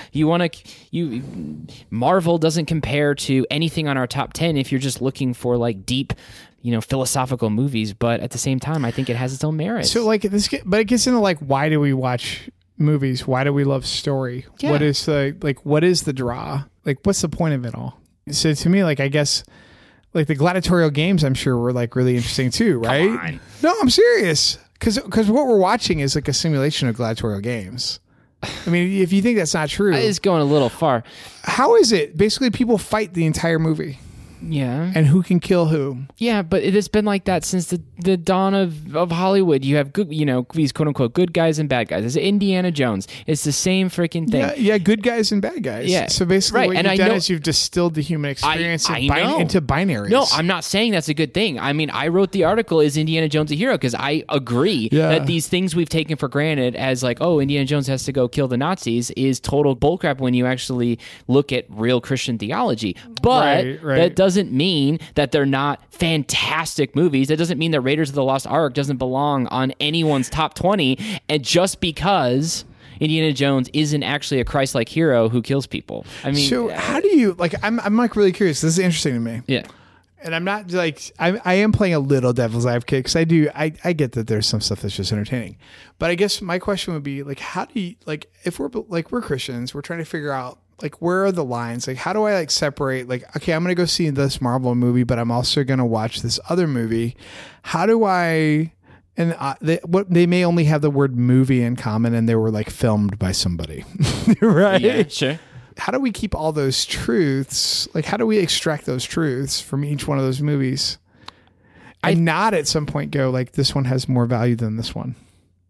Marvel doesn't compare to anything on our top 10 if you're just looking for like deep, philosophical movies. But at the same time, I think it has its own merits. So like but it gets into like, why do we watch movies? Why do we love story? Yeah. What is the draw? Like, what's the point of it all? So to me, like, I guess like the gladiatorial games, I'm sure were like really interesting too, right? Come on. No, I'm serious. Because what we're watching is like a simulation of gladiatorial games. I mean, if you think that's not true, it's going a little far. How is it? Basically, people fight the entire movie. Yeah. And who can kill who? Yeah, but it has been like that since the dawn of Hollywood. You have good, these quote unquote good guys and bad guys. It's Indiana Jones. It's the same freaking thing. Yeah, good guys and bad guys. Yeah. So basically, Right, what and you've I done know- is you've distilled the human experience I know. into binaries. No, I'm not saying that's a good thing. I mean, I wrote the article, "Is Indiana Jones a hero?" Because I agree that these things we've taken for granted as like, oh, Indiana Jones has to go kill the Nazis is total bullcrap when you actually look at real Christian theology. But Right. that doesn't mean that they're not fantastic movies. That doesn't mean that Raiders of the Lost Ark doesn't belong on anyone's top 20. And just because Indiana Jones isn't actually a Christ-like hero who kills people. I mean, So how do you like? I'm like really curious. This is interesting to me. yeah. And I'm not like I am playing a little devil's advocate because I get that there's some stuff that's just entertaining, but I guess my question would be like, how do you like if we're Christians, we're trying to figure out like where are the lines? Like how do I like separate like okay, I'm gonna go see this Marvel movie, but I'm also gonna watch this other movie. How do I? And they may only have the word movie in common, and they were like filmed by somebody, right? Yeah, sure. How do we keep all those truths? Like, how do we extract those truths from each one of those movies? And not at some point go like, this one has more value than this one.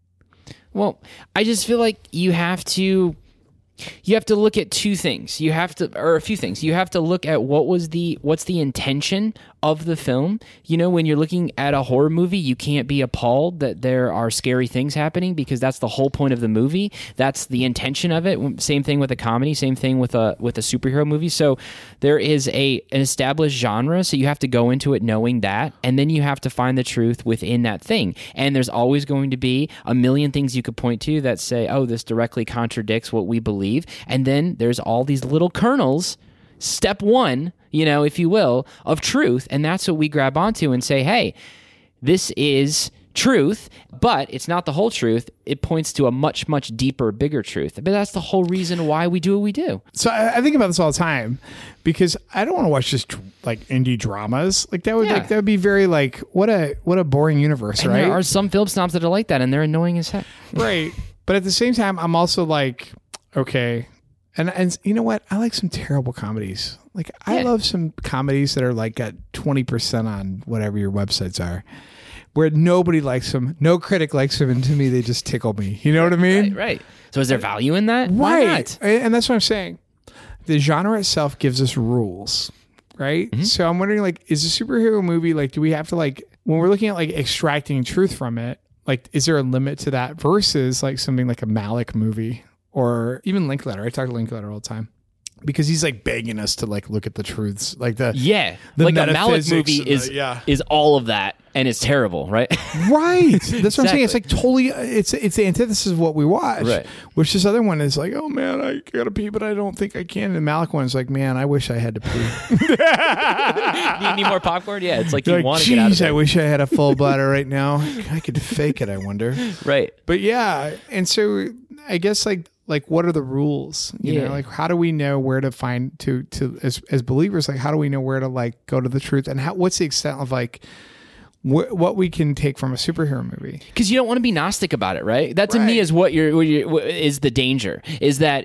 Well, I just feel like you have to look at two things. Or a few things. You have to look at what's the intention of the film. When you're looking at a horror movie, you can't be appalled that there are scary things happening because that's the whole point of the movie. That's the intention of it. Same thing with a comedy, same thing with a superhero movie. So there is an established genre, so you have to go into it knowing that, and then you have to find the truth within that thing. And there's always going to be a million things you could point to that say, oh, this directly contradicts what we believe. And then there's all these little kernels, step one, if you will, of truth. And that's what we grab onto and say, hey, this is truth, but it's not the whole truth. It points to a much, much deeper, bigger truth. But that's the whole reason why we do what we do. So I think about this all the time because I don't want to watch just like indie dramas. Like that would be very like, what a boring universe, And right? there are some film snobs that are like that, and they're annoying as heck. Right. But at the same time, I'm also like, okay. And you know what? I like some terrible comedies. Like I love some comedies that are like got 20% on whatever your websites are, where nobody likes them, no critic likes them, and to me they just tickle me. You know what I mean? Right. So is there value in that? Why not? And that's what I'm saying. The genre itself gives us rules, right? Mm-hmm. So I'm wondering, like, is a superhero movie like? Do we have to like when we're looking at like extracting truth from it? Like, is there a limit to that versus like something like a Malick movie? Or even Linklater. I talk to Linklater all the time because he's like begging us to like look at the truths, like the like a Malick metaphysics movie and is all of that, and it's terrible, right? right. That's what I'm saying. It's like totally. It's the antithesis of what we watch. Right. Which this other one is like, oh man, I gotta pee, but I don't think I can. And the Malick one is like, man, I wish I had to pee. You need more popcorn? Yeah, it's like you Like, want to get out of geez, it. I wish I had a full bladder right now. I could fake it. I wonder. Right. But yeah, and so I guess like what are the rules? You know, like how do we know where to find to as believers? Like how do we know where to like go to the truth and what's the extent of like what we can take from a superhero movie? Because you don't want to be Gnostic about it, right? That to me is what is the danger. Is that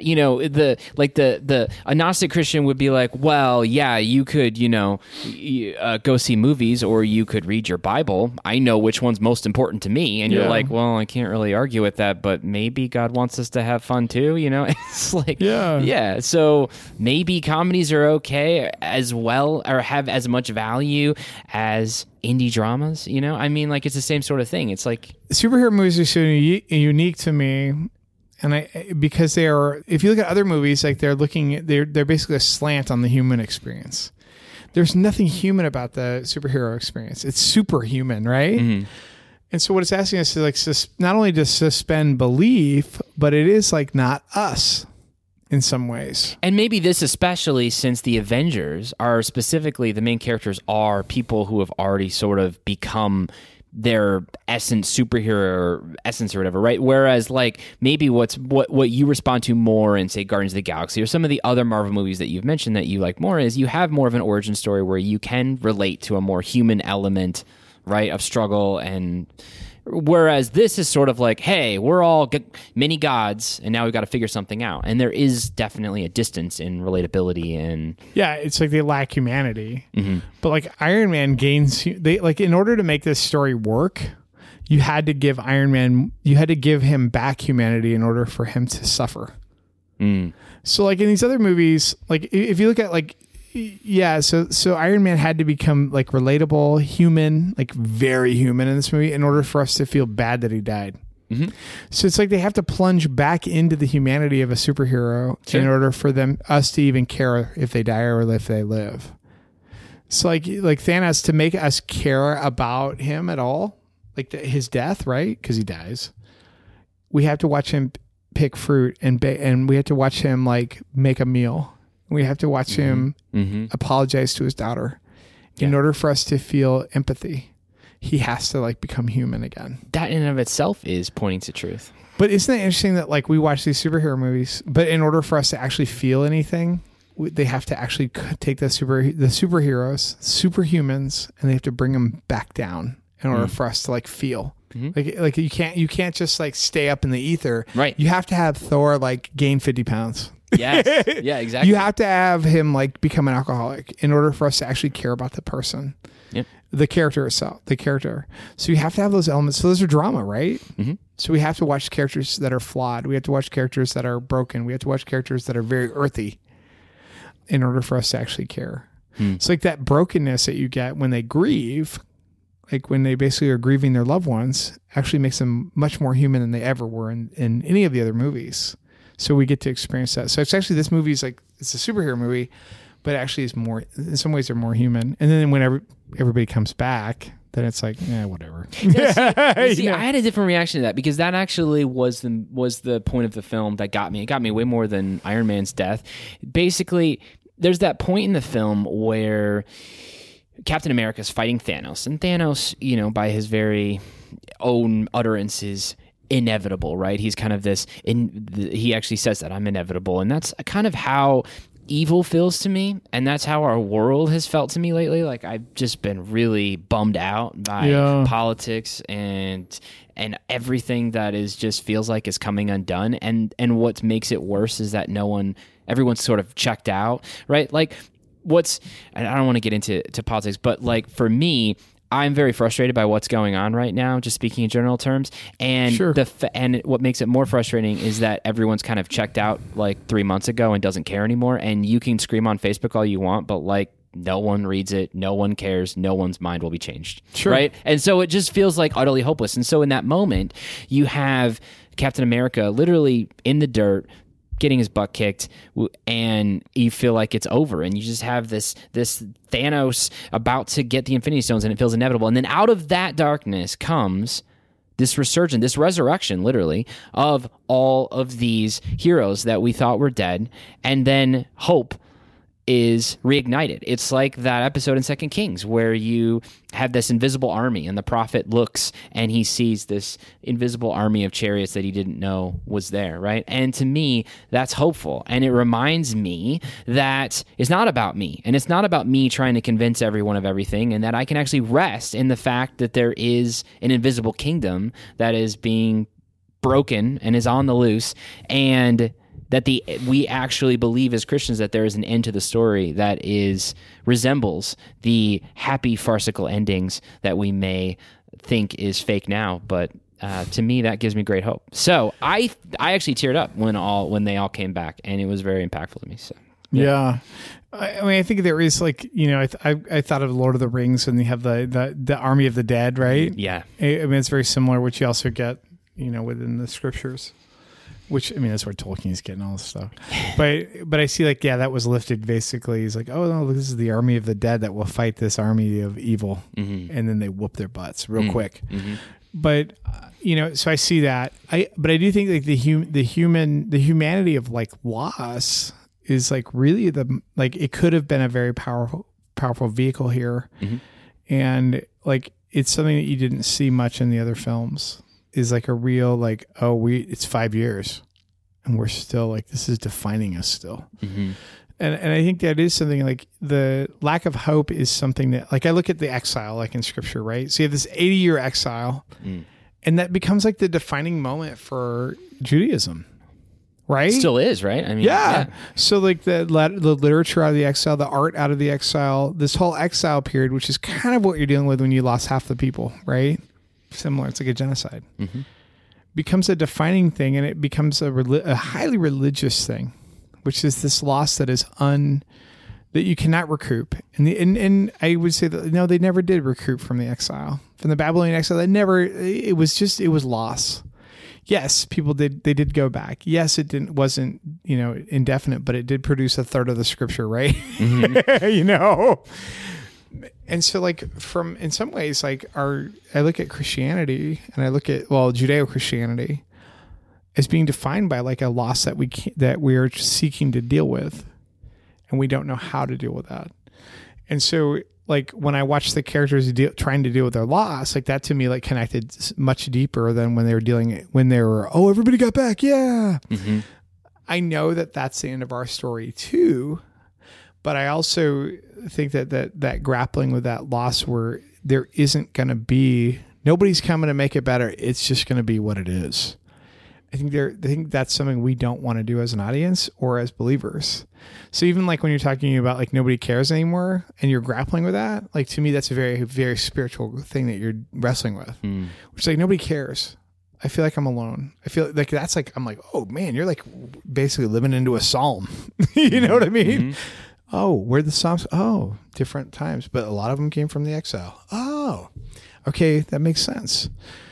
a Gnostic Christian would be like, well, yeah, you could go see movies or you could read your Bible. I know which one's most important to me, and you're like, well, I can't really argue with that, but maybe God wants us to have fun too. It's like, yeah. So maybe comedies are okay as well, or have as much value as indie dramas, I mean, like it's the same sort of thing. It's like superhero movies are so unique to me, and because they are. If you look at other movies, like they're basically a slant on the human experience. There's nothing human about the superhero experience. It's superhuman, right? Mm-hmm. And so what it's asking us is like not only to suspend belief, but it is like not us. In some ways. And maybe this especially since the Avengers are specifically, the main characters are people who have already sort of become their superhero essence or whatever, right? Whereas like maybe what you respond to more in say Guardians of the Galaxy or some of the other Marvel movies that you've mentioned that you like more is you have more of an origin story where you can relate to a more human element, right, of struggle and Whereas this is sort of like, hey, we're all mini gods, and now we've got to figure something out. And there is definitely a distance in relatability and yeah, it's like they lack humanity. But like Iron Man gains, they like in order to make this story work, you had to give him back humanity in order for him to suffer. So like in these other movies, like if you look at like, yeah, so Iron Man had to become like relatable, human, like very human in this movie in order for us to feel bad that he died. So it's like they have to plunge back into the humanity of a superhero in order for us to even care if they die or if they live. So like Thanos, to make us care about him at all, like his death, right? Because he dies. We have to watch him pick fruit and we have to watch him like make a meal. We have to watch him apologize to his daughter. In order for us to feel empathy, he has to like become human again. That in and of itself is pointing to truth. But isn't it interesting that like we watch these superhero movies, but in order for us to actually feel anything, they have to actually take the superheroes, superhumans, and they have to bring them back down in order for us to like feel. Like you can't just like stay up in the ether. Right. You have to have Thor like gain 50 pounds. Yes. Yeah, exactly. You have to have him like become an alcoholic in order for us to actually care about the person. Yep. The character itself, the character. So you have to have those elements. So those are drama, right? So we have to watch characters that are flawed. We have to watch characters that are broken. We have to watch characters that are very earthy in order for us to actually care. It's like that brokenness that you get when they grieve, like when they basically are grieving their loved ones, actually makes them much more human than they ever were in any of the other movies. So we get to experience that. So it's actually, this movie is like, it's a superhero movie, but actually it's more, in some ways they're more human. And then when everybody comes back, then it's like, whatever. See, I had a different reaction to that because that actually was the point of the film that got me. It got me way more than Iron Man's death. Basically, there's that point in the film where Captain America's fighting Thanos, and Thanos, by his very own utterances, inevitable, right? He's kind of this, he actually says that I'm inevitable, and that's kind of how evil feels to me, and that's how our world has felt to me lately. Like I've just been really bummed out by politics and everything that is just feels like is coming undone, and what makes it worse is that everyone's sort of checked out, right? Like I don't want to get into politics, but like for me, I'm very frustrated by what's going on right now, just speaking in general terms. And and what makes it more frustrating is that everyone's kind of checked out like 3 months ago and doesn't care anymore. And you can scream on Facebook all you want, but like no one reads it, no one cares, no one's mind will be changed. Right? And so it just feels like utterly hopeless. And so in that moment, you have Captain America literally in the dirt, getting his butt kicked, and you feel like it's over, and you just have this Thanos about to get the Infinity Stones, and it feels inevitable. And then out of that darkness comes this resurgence, this resurrection, literally, of all of these heroes that we thought were dead, and then hope is reignited. It's like that episode in 2 Kings where you have this invisible army, and the prophet looks and he sees this invisible army of chariots that he didn't know was there, right? And to me, that's hopeful. And it reminds me that it's not about me, and it's not about me trying to convince everyone of everything, and that I can actually rest in the fact that there is an invisible kingdom that is being broken and is on the loose, and that we actually believe as Christians that there is an end to the story that resembles the happy farcical endings that we may think is fake now, but to me that gives me great hope. So I actually teared up when they all came back, and it was very impactful to me. So yeah. I mean, I think there is like, I thought of Lord of the Rings, and you have the army of the dead, right? Yeah. I mean, it's very similar, which you also get, within the scriptures. Which, I mean, that's where Tolkien's getting all this stuff. But I see, like, that was lifted basically. He's like, oh, no, this is the army of the dead that will fight this army of evil. Mm-hmm. And then they whoop their butts real quick. Mm-hmm. But, so I see that. But I do think, like, the humanity of, like, loss is, like, really it could have been a very powerful vehicle here. Mm-hmm. And, like, it's something that you didn't see much in the other films. Is like a real, like, it's 5 years and we're still like, this is defining us still. Mm-hmm. And I think that is something, like, the lack of hope is something that, like, I look at the exile, like in scripture, right? So you have this 80-year exile, And that becomes like the defining moment for Judaism, right? Still is, right? I mean, yeah. So like the literature out of the exile, the art out of the exile, this whole exile period, which is kind of what you're dealing with when you lost half the people, right? Similar. It's like a genocide. Mm-hmm. Becomes a defining thing, and it becomes a highly religious thing, which is this loss that is that you cannot recoup. And I would say that no, they never did recoup from the exile, from the Babylonian exile. It was loss. Yes, people did. They did go back. Yes, wasn't indefinite, but it did produce a third of the scripture, right? Mm-hmm. And so like in some ways, like I look at Christianity and I look at, Judeo-Christianity as being defined by like a loss that we are seeking to deal with, and we don't know how to deal with that. And so like when I watch the characters trying to deal with their loss, like that to me like connected much deeper than when they were everybody got back. Yeah. Mm-hmm. I know that that's the end of our story too. But I also think that grappling with that loss where there isn't going to be, nobody's coming to make it better. It's just going to be what it is. I think that's something we don't want to do as an audience or as believers. So even like when you're talking about like nobody cares anymore and you're grappling with that, like to me, that's a very, very spiritual thing that you're wrestling with, which is like nobody cares. I feel like I'm alone. I feel like that's like, I'm like, oh man, you're like basically living into a psalm. You know what I mean? Mm-hmm. Oh, where the Psalms? Oh, different times, but a lot of them came from the exile. Oh, okay, that makes sense.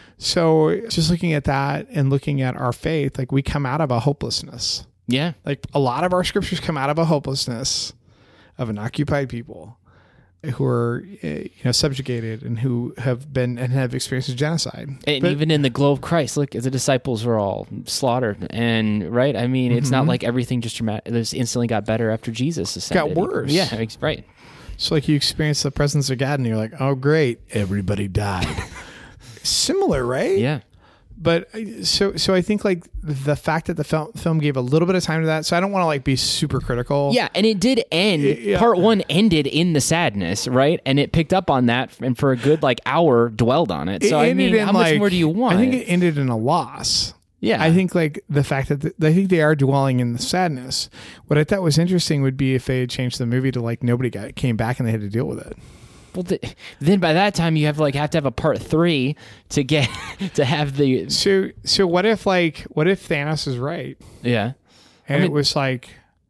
So just looking at that and looking at our faith, like we come out of a hopelessness. Yeah. Like a lot of our scriptures come out of a hopelessness of an occupied people who are subjugated and who have experienced genocide. And even in the glow of Christ, look, the disciples were all slaughtered. And right, I mean, it's not like everything just instantly got better after Jesus ascended. Got worse. Yeah, right. So like you experience the presence of God and you're like, oh great, everybody died. Similar, right? Yeah. But so I think like the fact that the film gave a little bit of time to that, so I don't want to like be super critical. Yeah, and it did end. Yeah. Part one ended in the sadness, right? And it picked up on that, and for a good like hour dwelled on it. So I mean, how much more do you want? I think it ended in a loss. Yeah, I think like the fact that I think they are dwelling in the sadness. What I thought was interesting would be if they had changed the movie to like nobody came back and they had to deal with it. Well, then by that time you have to have a part 3 to get to have the. So what if Thanos is right? Yeah, and it was like,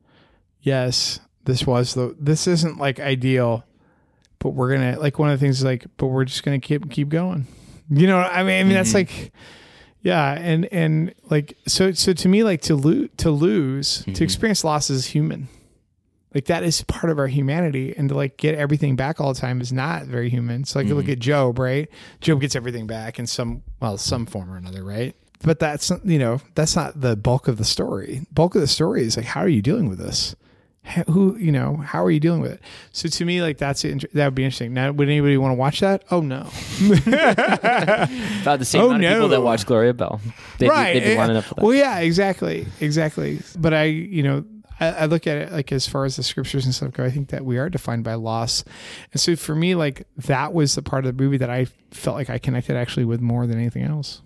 yes, this isn't like ideal, but we're gonna like one of the things is like, but we're just gonna keep going. You know, I mean that's like, yeah, and like so to me like to lose to experience loss is human. Like that is part of our humanity, and to like get everything back all the time is not very human. So like look at Job, right? Job gets everything back in some form or another, right? But that's not the bulk of the story. Bulk of the story is like, how are you dealing with this? How are you dealing with it? So to me, like that would be interesting. Now, would anybody want to watch that? Oh no. About the same amount of people that watch Gloria Bell. They'd be lining up for that. Well, yeah, exactly. But I look at it like as far as the scriptures and stuff go, I think that we are defined by loss. And so for me, like that was the part of the movie that I felt like I connected actually with more than anything else.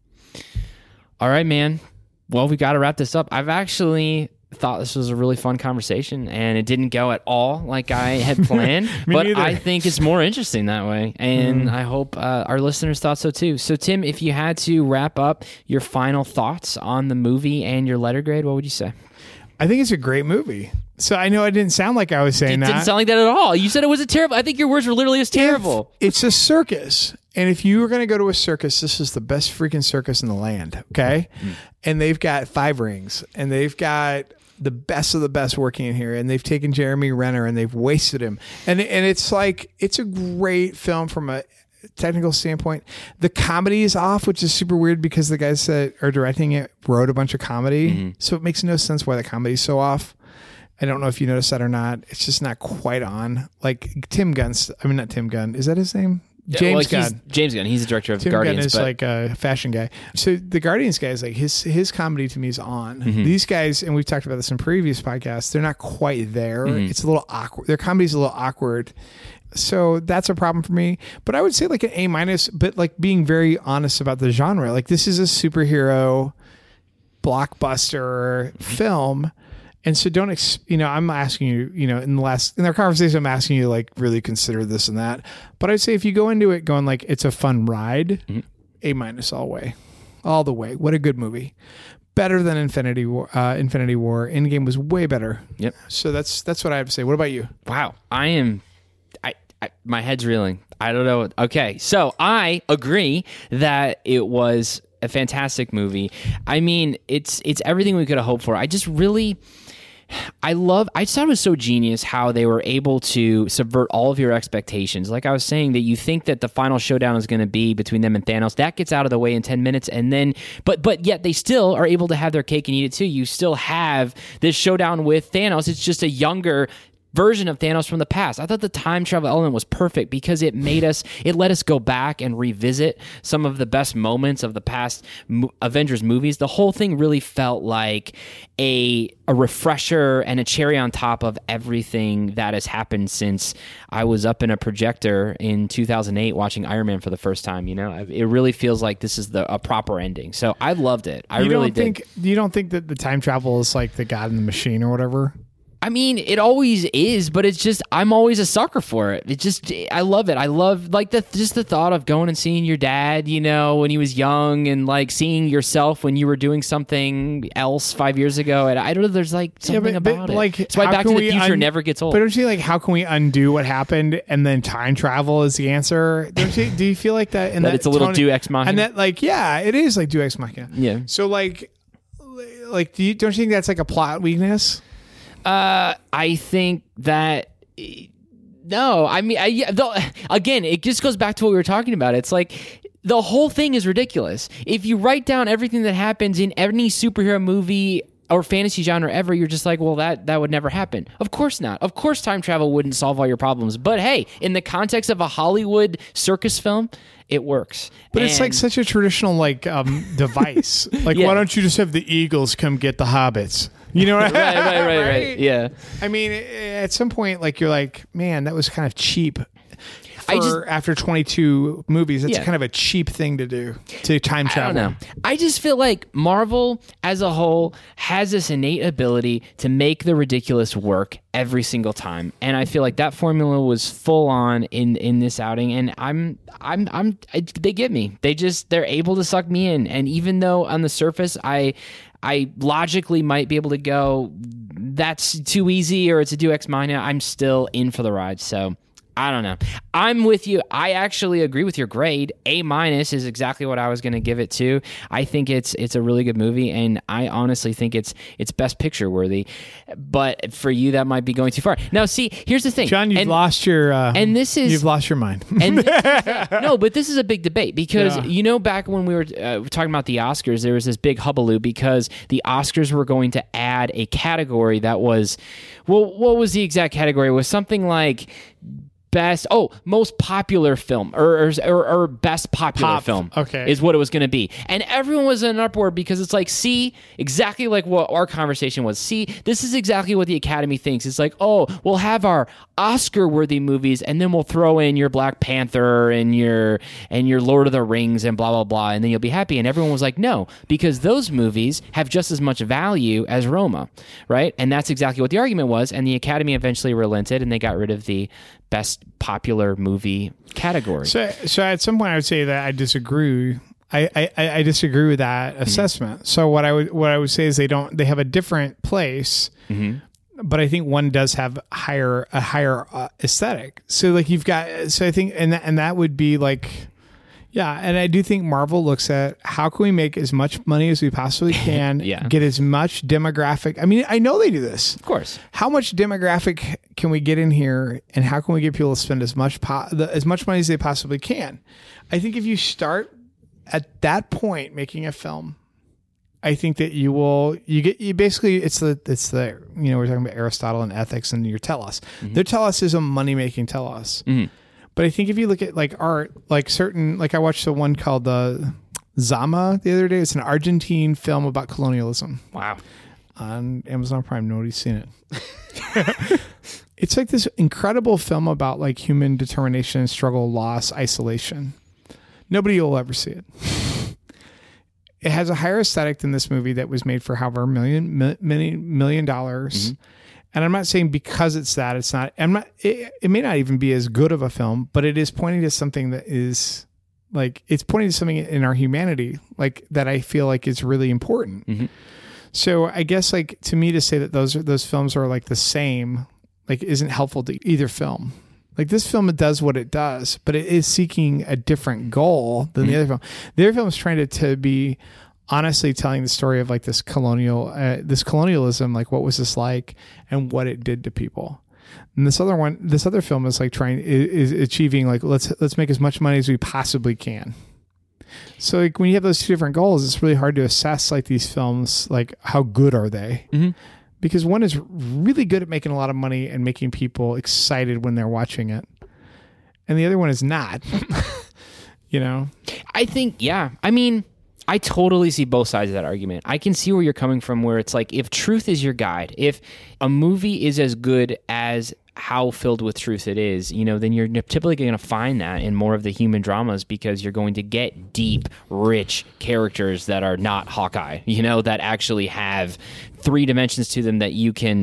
All right, man. Well, we got to wrap this up. I've actually thought this was a really fun conversation, and it didn't go at all like I had planned, but neither. I think it's more interesting that way. And I hope our listeners thought so too. So Tim, if you had to wrap up your final thoughts on the movie and your letter grade, what would you say? I think it's a great movie. So I know it didn't sound like I was saying that. It didn't sound like that at all. You said it was terrible. I think your words were literally as terrible. It's a circus. And if you were going to go to a circus, this is the best freaking circus in the land. Okay. And they've got 5 rings and they've got the best of the best working in here. And they've taken Jeremy Renner and they've wasted him. And it's like, it's a great film from a technical standpoint. The comedy is off, which is super weird because the guys that are directing it wrote a bunch of comedy. So it makes no sense why the comedy is so off. I don't know if you noticed that or not. It's just not quite on. Like not Tim Gunn. Is that his name? James Gunn. James Gunn. He's the director of Tim Guardians. Gunn is like a fashion guy. So the Guardians guys, like his comedy to me is on. These guys, and we've talked about this in previous podcasts, they're not quite there. It's a little awkward. Their comedy's a little awkward. So that's a problem for me. But I would say like an A-, but like being very honest about the genre. Like this is a superhero blockbuster film. And so I'm asking you, in our conversation, I'm asking you to like really consider this and that. But I'd say if you go into it going like, it's a fun ride, A- all the way. What a good movie. Better than Infinity War. Endgame was way better. Yep. So that's what I have to say. What about you? Wow. My head's reeling. I don't know. Okay. So I agree that it was a fantastic movie. I mean, it's everything we could have hoped for. I just thought it was so genius how they were able to subvert all of your expectations. Like I was saying, that you think that the final showdown is going to be between them and Thanos. That gets out of the way in 10 minutes. And then, but yet they still are able to have their cake and eat it too. You still have this showdown with Thanos. It's just a younger version of Thanos from the past. I thought the time travel element was perfect because it let us go back and revisit some of the best moments of the past Avengers movies. The whole thing really felt like a refresher and a cherry on top of everything that has happened since I was up in a projector in 2008 watching Iron Man for the first time. It really feels like this is a proper ending. So I loved it. You don't think that the time travel is like the God in the machine or whatever? I mean, it always is, but it's just, I'm always a sucker for it. I love it. I love like the thought of going and seeing your dad, when he was young, and like seeing yourself when you were doing something else 5 years ago. And I don't know, there's like something about it. Like, that's why Back to the Future never gets old. But don't you like, how can we undo what happened and then time travel is the answer? Do you feel like that? That it's a little Deus Ex Machina? And that like, yeah, it is like Deus Ex Machina. Yeah. So like don't you think that's like a plot weakness? I think that no. I mean, again, it just goes back to what we were talking about. It's like the whole thing is ridiculous. If you write down everything that happens in any superhero movie or fantasy genre ever, you're just like, well, that would never happen. Of course not. Of course, time travel wouldn't solve all your problems. But hey, in the context of a Hollywood circus film, it works. But it's like such a traditional like device. Like, why don't you just have the Eagles come get the hobbits? Right. Yeah. I mean, at some point, like you're like, man, that was kind of cheap. After 22 movies, it's kind of a cheap thing to do, to time travel. I don't know. I just feel like Marvel as a whole has this innate ability to make the ridiculous work every single time, and I feel like that formula was full on in this outing. And they get me. They're able to suck me in, and even though on the surface I logically might be able to go, that's too easy or it's a Deus Ex Machina, I'm still in for the ride. So I don't know. I'm with you. I actually agree with your grade. A- is exactly what I was going to give it to. I think it's a really good movie, and I honestly think it's best picture worthy. But for you, that might be going too far. Now, see, here's the thing, John. You've lost your you've lost your mind. No, but this is a big debate because back when we were talking about the Oscars, there was this big hullabaloo because the Oscars were going to add a category that was, well, what was the exact category? It was something like most popular film or best popular film is what it was going to be. And everyone was in an uproar because it's like, see, exactly like what our conversation was. See, this is exactly what the Academy thinks. It's like, oh, we'll have our Oscar-worthy movies and then we'll throw in your Black Panther and your Lord of the Rings and blah, blah, blah, and then you'll be happy. And everyone was like, no, because those movies have just as much value as Roma, right? And that's exactly what the argument was. And the Academy eventually relented and they got rid of the best popular movie category. So at some point I would say that I disagree. I disagree with that assessment. So what I would say is they have a different place, but I think one does have a higher aesthetic. So like I think and that would be like. Yeah, and I do think Marvel looks at how can we make as much money as we possibly can, get as much demographic. I mean, I know they do this. Of course. How much demographic can we get in here, and how can we get people to spend as much money as they possibly can? I think if you start at that point making a film, I think that basically it's the we're talking about Aristotle and ethics and your telos. Their telos is a money making telos. But I think if you look at like art, like I watched the one called Zama the other day. It's an Argentine film about colonialism. Wow. On Amazon Prime. Nobody's seen it. It's like this incredible film about like human determination, struggle, loss, isolation. Nobody will ever see it. It has a higher aesthetic than this movie that was made for however million dollars. Mm-hmm. And I'm not saying because it's that, it's not, it may not even be as good of a film, but it is pointing to something that is like, it's pointing to something in our humanity, like that I feel like is really important. Mm-hmm. So I guess like to me to say that those films are like the same, like isn't helpful to either film. Like this film, it does what it does, but it is seeking a different goal than the other film. The other film is trying to be honestly telling the story of like this colonialism, like what was this like and what it did to people. And this other film is like is achieving like, let's make as much money as we possibly can. So like when you have those two different goals, it's really hard to assess like these films, like how good are they? Mm-hmm. Because one is really good at making a lot of money and making people excited when they're watching it. And the other one is not, you know? I think, yeah. I mean, I totally see both sides of that argument. I can see where you're coming from, where it's like, if truth is your guide, if a movie is as good as how filled with truth it is, you know, then you're typically going to find that in more of the human dramas, because you're going to get deep, rich characters that are not Hawkeye, you know, that actually have 3 dimensions to them that you can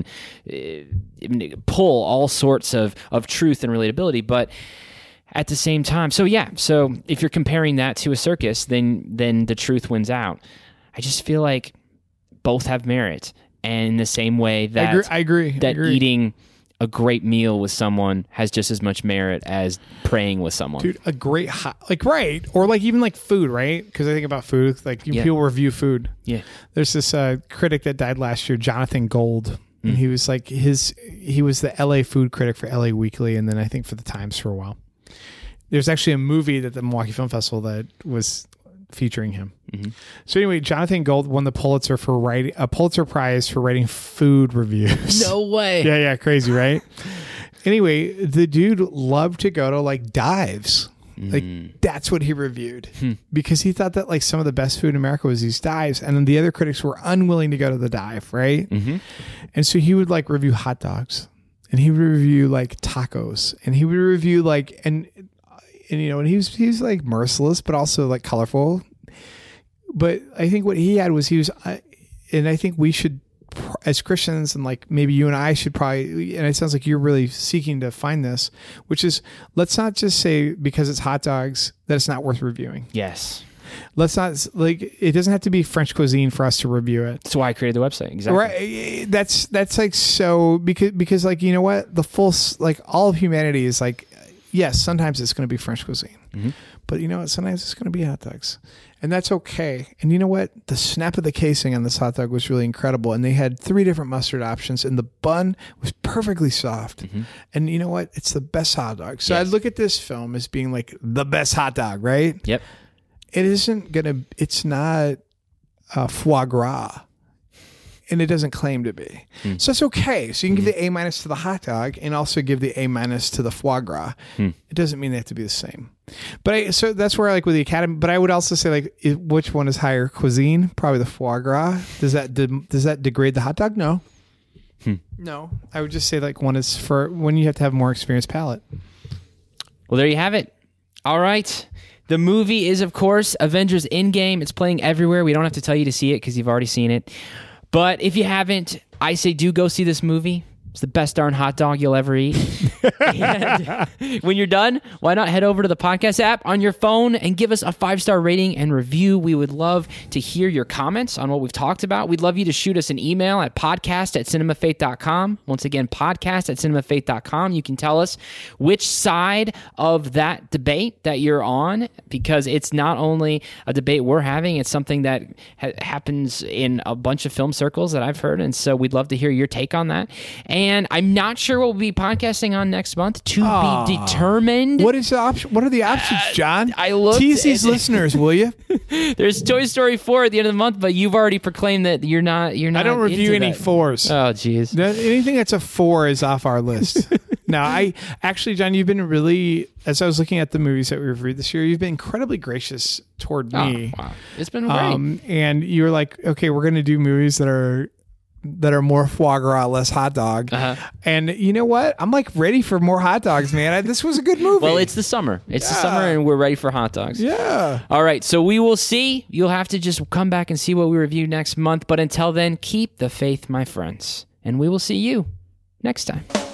pull all sorts of truth and relatability. But at the same time, so if you're comparing that to a circus, then the truth wins out. I just feel like both have merit, and in the same way that I agree. Eating a great meal with someone has just as much merit as praying with someone. Dude, a great right, or like even like food, right? Because I think about food, like people review food. Yeah, there's this critic that died last year, Jonathan Gold, and he was like he was the LA food critic for LA Weekly, and then I think for the Times for a while. There's actually a movie that the Milwaukee Film Festival that was featuring him. Mm-hmm. So anyway, Jonathan Gold won the Pulitzer Prize for writing food reviews. No way. Yeah, crazy, right? Anyway, the dude loved to go to like dives. Like that's what he reviewed because he thought that like some of the best food in America was these dives, and then the other critics were unwilling to go to the dive, right? Mm-hmm. And so he would like review hot dogs, and he would review like tacos, and he would review like and you know, and he was like merciless, but also like colorful. But I think what he had was and I think we should, as Christians, and like maybe you and I should probably, and it sounds like you're really seeking to find this, which is, let's not just say because it's hot dogs that it's not worth reviewing. Yes. Let's not, like, it doesn't have to be French cuisine for us to review it. That's why I created the website. Exactly. Right. That's like, so because like, you know what, the full, like all of humanity is like, yes, sometimes it's going to be French cuisine, but you know what? Sometimes it's going to be hot dogs, and that's okay. And you know what? The snap of the casing on this hot dog was really incredible, and they had 3 different mustard options, and the bun was perfectly soft. Mm-hmm. And you know what? It's the best hot dog. So yes. I look at this film as being like the best hot dog, right? Yep. It's not foie gras. And it doesn't claim to be. So it's okay. So you can give the A- to the hot dog and also give the A- to the foie gras. It doesn't mean they have to be the same. But so that's where I like with the Academy. But I would also say like, which one is higher cuisine? Probably the foie gras. Does that degrade the hot dog? No. No. I would just say like one is for when you have to have a more experienced palate. Well, there you have it. All right. The movie is, of course, Avengers Endgame. It's playing everywhere. We don't have to tell you to see it because you've already seen it. But if you haven't, I say do go see this movie. It's the best darn hot dog you'll ever eat. And when you're done, why not head over to the podcast app on your phone and give us a 5-star rating and review. We would love to hear your comments on what we've talked about. We'd love you to shoot us an email at podcast@cinemafaith.com. Once again, podcast@cinemafaith.com. You can tell us which side of that debate that you're on, because it's not only a debate we're having, it's something that happens in a bunch of film circles that I've heard. And so we'd love to hear your take on that. And I'm not sure what we'll be podcasting on next month, to be determined. What is the option? What are the options, John? I looked. Tease these listeners, will you? There's Toy Story 4 at the end of the month, but you've already proclaimed that you're not. I don't review any 4s. Oh, jeez. Anything that's a 4 is off our list. No, I actually, John, you've been really, as I was looking at the movies that we reviewed this year, you've been incredibly gracious toward me. Wow. It's been great. And you were like, okay, we're going to do movies that are more foie gras, less hot dog. And you know what? I'm like ready for more hot dogs, man. This was a good movie. Well, it's the summer. It's the summer, and we're ready for hot dogs. Yeah. All right. So we will see. You'll have to just come back and see what we review next month. But until then, keep the faith, my friends. And we will see you next time.